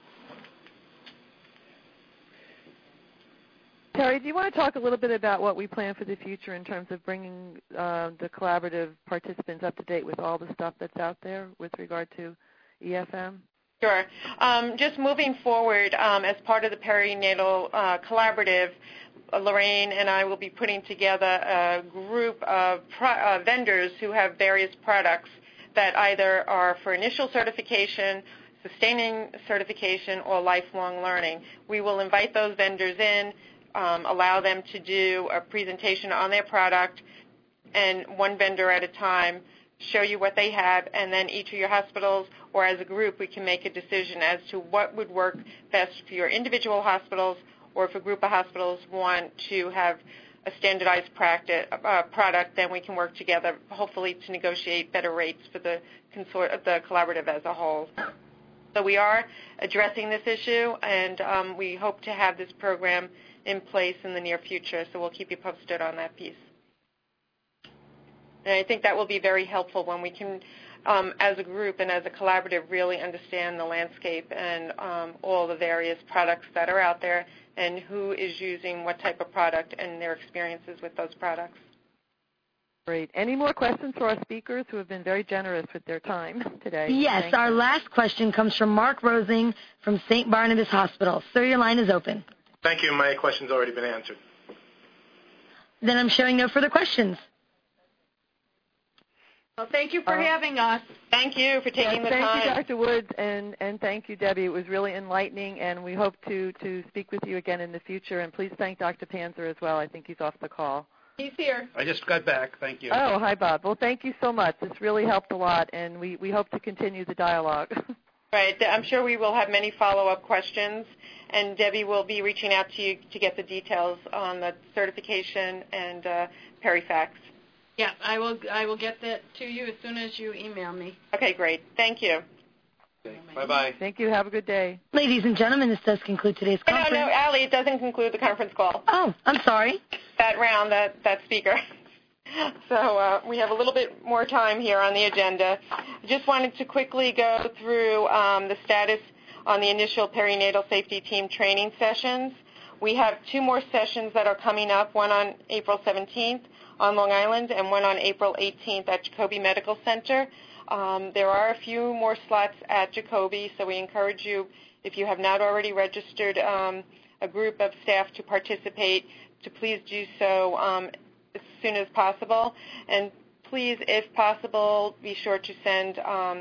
Terry, do you want to talk a little bit about what we plan for the future in terms of bringing uh, the collaborative participants up to date with all the stuff that's out there with regard to E F M?
Sure. Um, just moving forward, um, as part of the perinatal uh, collaborative, uh, Lorraine and I will be putting together a group of pro- uh, vendors who have various products that either are for initial certification, sustaining certification, or lifelong learning. We will invite those vendors in, um, allow them to do a presentation on their product, and one vendor at a time show you what they have, and then each of your hospitals or as a group we can make a decision as to what would work best for your individual hospitals, or if a group of hospitals want to have a standardized practice, uh, product, then we can work together hopefully to negotiate better rates for the, consort- the collaborative as a whole. So we are addressing this issue, and um, we hope to have this program in place in the near future, so we'll keep you posted on that piece. And I think that will be very helpful when we can, um, as a group and as a collaborative, really understand the landscape and um, all the various products that are out there and who is using what type of product and their experiences with those products.
Great. Any more questions for our speakers who have been very generous with their time today?
Yes,
Thank
our
you.
last question comes from Mark Rosing from Saint Barnabas Hospital. Sir, your line is open.
Thank you. My question's already been answered.
Then I'm showing no further questions.
Well, thank you for uh, having us.
Thank you for taking
yes,
the
thank
time.
Thank you, Doctor Woods, and, and thank you, Debbie. It was really enlightening, and we hope to, to speak with you again in the future. And please thank Doctor Panzer as well. I think he's off the call.
He's here.
I just got back. Thank you.
Oh, hi, Bob. Well, thank you so much. This really helped a lot, and we, we hope to continue the dialogue.
Right. I'm sure we will have many follow-up questions, and Debbie will be reaching out to you to get the details on the certification and uh, Perifax.
Yeah, I will I will get that to you as soon as you email me.
Okay, great. Thank you.
Okay. Bye-bye.
Thank you. Have a good day.
Ladies and gentlemen, this does conclude today's conference.
No, no, Allie, it doesn't conclude the conference call.
Oh, I'm sorry.
That round, that, that speaker. So uh, we have a little bit more time here on the agenda. I just wanted to quickly go through um, the status on the initial perinatal safety team training sessions. We have two more sessions that are coming up, one on April seventeenth on Long Island and one on April eighteenth at Jacobi Medical Center. Um, there are a few more slots at Jacobi, so we encourage you, if you have not already registered um, a group of staff to participate, to please do so um, as soon as possible. And please, if possible, be sure to send um,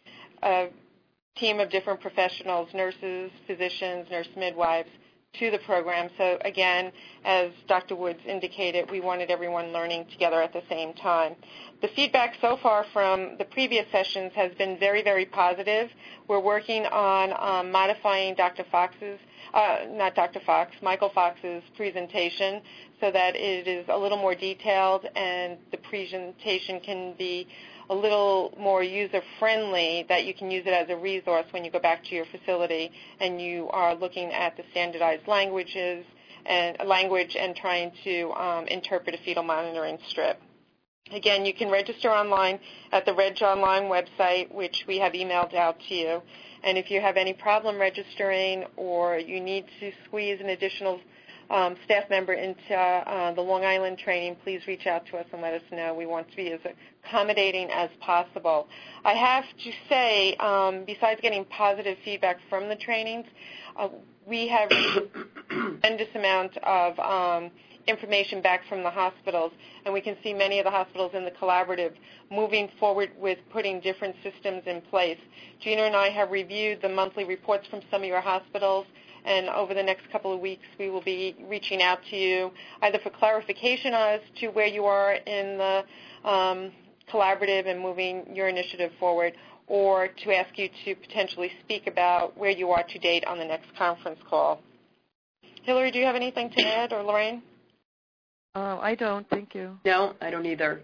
a team of different professionals, nurses, physicians, nurse midwives, to the program. So again, as Doctor Woods indicated, we wanted everyone learning together at the same time. The feedback so far from the previous sessions has been very, very positive. We're working on um, modifying Doctor Fox's, uh, not Doctor Fox, Michael Fox's presentation so that it is a little more detailed and the presentation can be a little more user-friendly, that you can use it as a resource when you go back to your facility and you are looking at the standardized languages and language and trying to um, interpret a fetal monitoring strip. Again, you can register online at the Reg Online website, which we have emailed out to you. And if you have any problem registering or you need to squeeze an additional Um, staff member into uh, the Long Island training, please reach out to us and let us know. We want to be as accommodating as possible. I have to say, um, besides getting positive feedback from the trainings, uh, we have a tremendous amount of um, information back from the hospitals, and we can see many of the hospitals in the collaborative moving forward with putting different systems in place. Gina and I have reviewed the monthly reports from some of your hospitals, and over the next couple of weeks we will be reaching out to you either for clarification as to where you are in the um, collaborative and moving your initiative forward, or to ask you to potentially speak about where you are to date on the next conference call. Hillary, do you have anything to add, or Lorraine?
Uh, I don't. Thank you.
No, I don't either.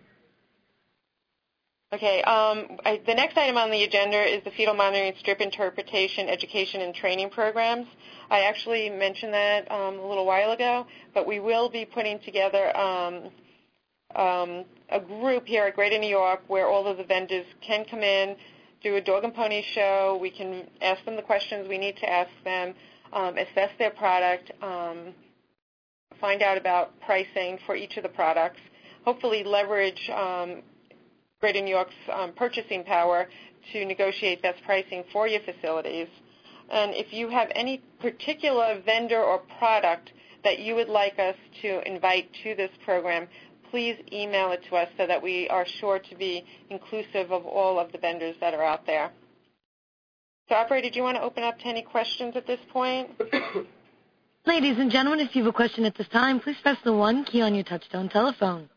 Okay. Um, I, the next item on the agenda is the fetal monitoring strip interpretation, education, and training programs. I actually mentioned that um, a little while ago, but we will be putting together um, um, a group here at Greater New York where all of the vendors can come in, do a dog and pony show. We can ask them the questions we need to ask them, um, assess their product, um, find out about pricing for each of the products, hopefully leverage um, Greater New York's um, purchasing power to negotiate best pricing for your facilities. And if you have any particular vendor or product that you would like us to invite to this program, please email it to us so that we are sure to be inclusive of all of the vendors that are out there. So, operator, do you want to open up to any questions at this point?
Ladies and gentlemen, if you have a question at this time, please press the one key on your touchtone telephone.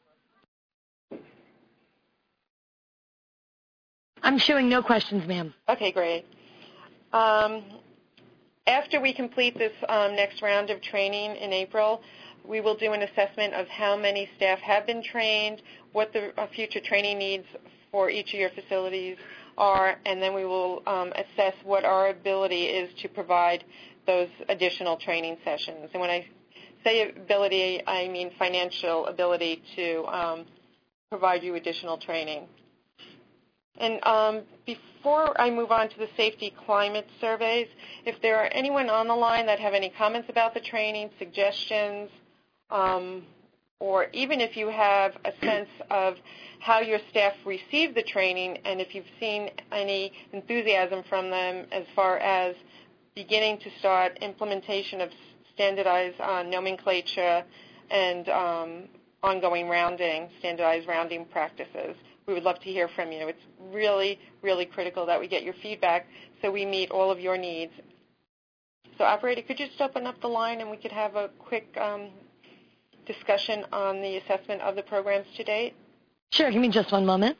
I'm showing no questions, ma'am.
Okay, great. Um, after we complete this um, next round of training in April, we will do an assessment of how many staff have been trained, what the uh, future training needs for each of your facilities are, and then we will um, assess what our ability is to provide those additional training sessions. And when I say ability, I mean financial ability to um, provide you additional training. And um, before I move on to the safety climate surveys, if there are anyone on the line that have any comments about the training, suggestions, um, or even if you have a sense of how your staff received the training and if you've seen any enthusiasm from them as far as beginning to start implementation of standardized uh, nomenclature and um, ongoing rounding, standardized rounding practices, we would love to hear from you. It's really, really critical that we get your feedback so we meet all of your needs. So, operator, could you just open up the line and we could have a quick um, discussion on the assessment of the programs to date?
Sure. Give me just one moment.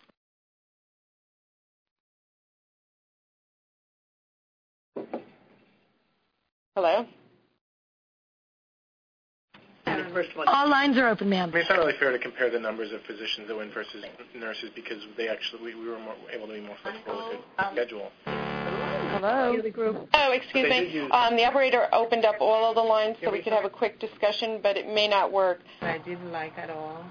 Hello?
All lines are open, ma'am.
I mean, it's not really fair to compare the numbers of physicians that went versus nurses because they actually we, we were more able to be more flexible with the schedule.
Hello.
Oh, excuse me. Um, the operator opened up all of the lines so we could have a quick discussion, but it may not work.
I didn't like at all.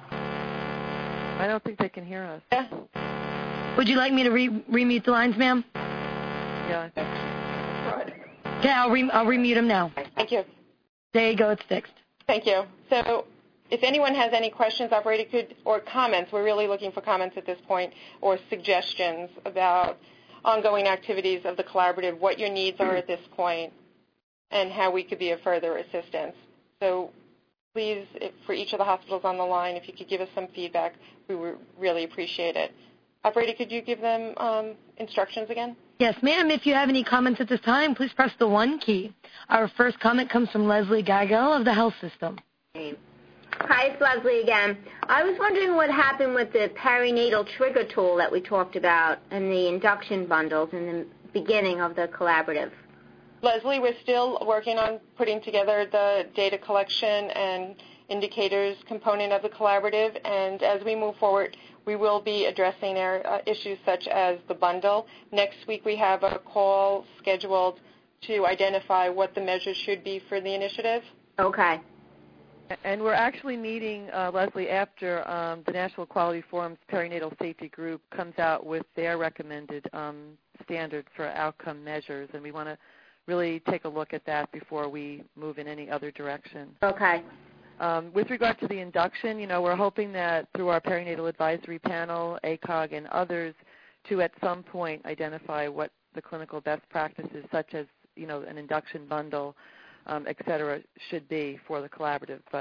I don't think they can hear us.
Yeah.
Would you like me to re- remute the lines, ma'am?
Yeah.
Okay, I'll, re- I'll remute them now.
Thank you.
There you go. It's fixed.
Thank you. So if anyone has any questions, operator could, or comments, we're really looking for comments at this point, or suggestions about ongoing activities of the collaborative, what your needs are at this point, and how we could be of further assistance. So please, if, for each of the hospitals on the line, if you could give us some feedback, we would really appreciate it. Operator, could you give them um, instructions again?
Yes, ma'am. If you have any comments at this time, please press the one key. Our first comment comes from Leslie Gago of the Health System.
Hi, it's Leslie again. I was wondering what happened with the perinatal trigger tool that we talked about and the induction bundles in the beginning of the collaborative.
Leslie, we're still working on putting together the data collection and indicators component of the collaborative, and as we move forward, we will be addressing our uh, issues such as the bundle. Next week we have a call scheduled to identify what the measures should be for the initiative.
Okay.
And we're actually meeting, uh, Leslie, after um, the National Quality Forum's Perinatal Safety Group comes out with their recommended um, standards for outcome measures, and we want to really take a look at that before we move in any other direction.
Okay.
Um, with regard to the induction, you know, we're hoping that through our perinatal advisory panel, A C O G, and others, to at some point identify what the clinical best practices, such as, you know, an induction bundle, um, et cetera, should be for the collaborative. But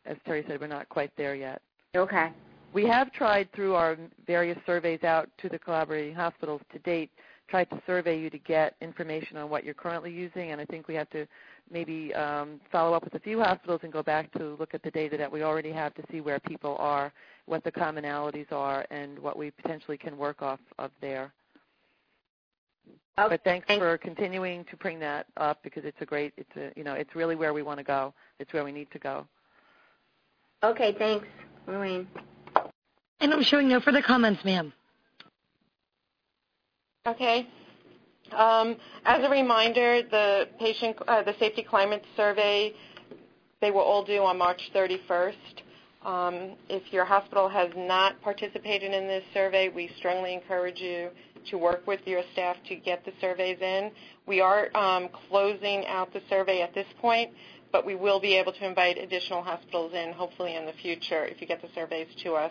as Terry said, we're not quite there yet.
Okay.
We have tried through our various surveys out to the collaborating hospitals to date, tried to survey you to get information on what you're currently using, and I think we have to maybe um, follow up with a few hospitals and go back to look at the data that we already have to see where people are, what the commonalities are, and what we potentially can work off of there. Okay. But thanks for continuing to bring that up because it's a great, it's a, you know, it's really where we want to go. It's where we need to go.
Okay, thanks, Lorraine.
And I'm showing no further comments, ma'am.
Okay. Um, as a reminder, the patient, uh, the safety climate survey, they will all due on March thirty-first. Um, if your hospital has not participated in this survey, we strongly encourage you to work with your staff to get the surveys in. We are um, closing out the survey at this point, but we will be able to invite additional hospitals in, hopefully in the future, if you get the surveys to us.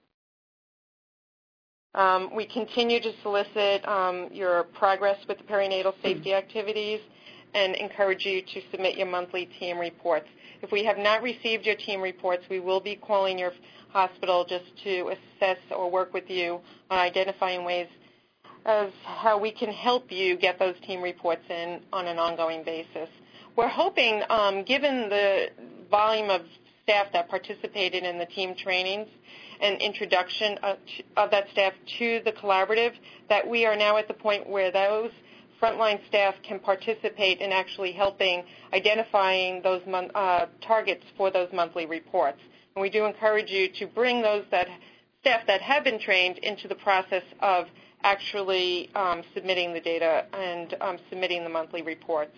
Um, we continue to solicit um, your progress with the perinatal safety activities and encourage you to submit your monthly team reports. If we have not received your team reports, we will be calling your hospital just to assess or work with you on identifying ways of how we can help you get those team reports in on an ongoing basis. We're hoping, um, given the volume of staff that participated in the team trainings and introduction of, of that staff to the collaborative, that we are now at the point where those frontline staff can participate in actually helping identifying those mon- uh, targets for those monthly reports. And we do encourage you to bring those that staff that have been trained into the process of actually um, submitting the data and um, submitting the monthly reports.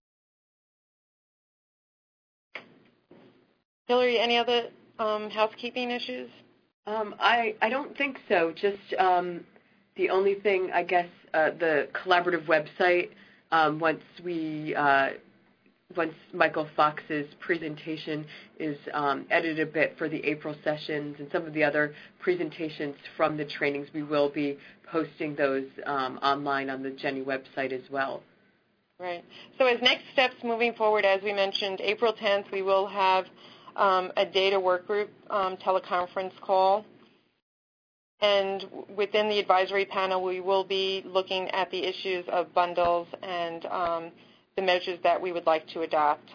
Hillary, any other um, housekeeping issues?
Um, I, I don't think so. Just um, the only thing, I guess, uh, the collaborative website, um, once we, uh, once Michael Fox's presentation is um, edited a bit for the April sessions and some of the other presentations from the trainings, we will be posting those um, online on the Jenny website as well.
Right. So as next steps moving forward, as we mentioned, April tenth, we will have Um, a data work group um, teleconference call. And within the advisory panel, we will be looking at the issues of bundles and um, the measures that we would like to adopt.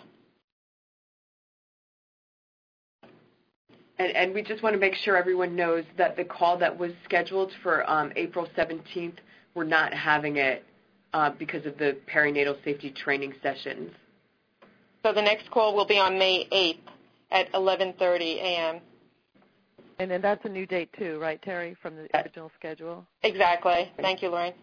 And, and we just want to make sure everyone knows that the call that was scheduled for um, April seventeenth, we're not having it uh, because of the perinatal safety training sessions.
So the next call will be on May eighth. At eleven thirty a.m.
And then that's a new date too, right, Terry, from the original schedule?
Exactly. Thank you, Lorraine.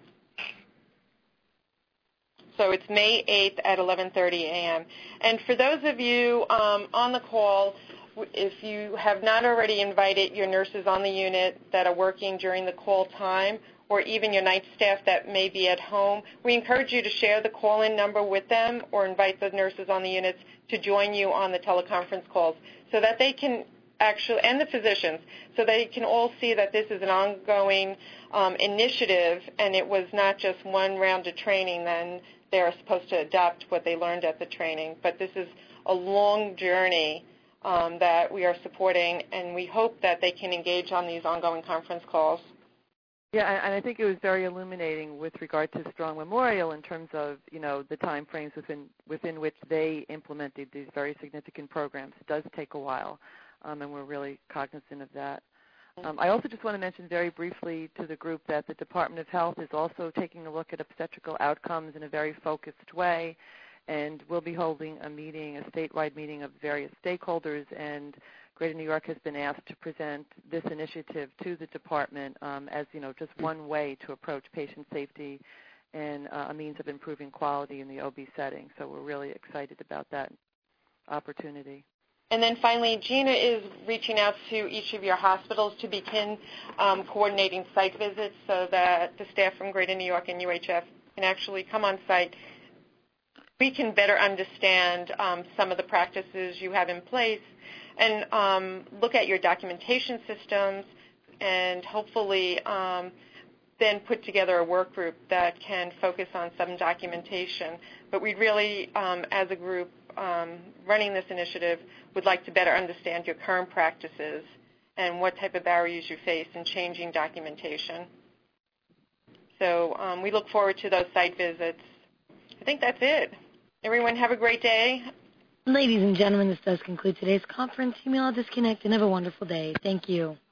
So it's May eighth at eleven thirty a.m. And for those of you um, on the call, if you have not already invited your nurses on the unit that are working during the call time, or even your night staff that may be at home, we encourage you to share the call-in number with them or invite the nurses on the units to join you on the teleconference calls so that they can actually, and the physicians, so they can all see that this is an ongoing um, initiative and it was not just one round of training, then they're supposed to adopt what they learned at the training. But this is a long journey um, that we are supporting, and we hope that they can engage on these ongoing conference calls.
Yeah, and I think it was very illuminating with regard to Strong Memorial in terms of, you know, the time frames within within which they implemented these very significant programs. It does take a while, um, and we're really cognizant of that. Um, I also just want to mention very briefly to the group that the Department of Health is also taking a look at obstetrical outcomes in a very focused way, and we'll be holding a meeting, a statewide meeting of various stakeholders, and Greater New York has been asked to present this initiative to the department um, as, you know, just one way to approach patient safety and uh, a means of improving quality in the O B setting. So we're really excited about that opportunity.
And then finally, Gina is reaching out to each of your hospitals to begin um, coordinating site visits so that the staff from Greater New York and U H F can actually come on site. We can better understand um, some of the practices you have in place and um, look at your documentation systems and hopefully um, then put together a work group that can focus on some documentation. But we really, um, as a group um, running this initiative, would like to better understand your current practices and what type of barriers you face in changing documentation. So um, we look forward to those site visits. I think that's it. Everyone have a great day.
Ladies and gentlemen, this does conclude today's conference. You may all disconnect and have a wonderful day. Thank you.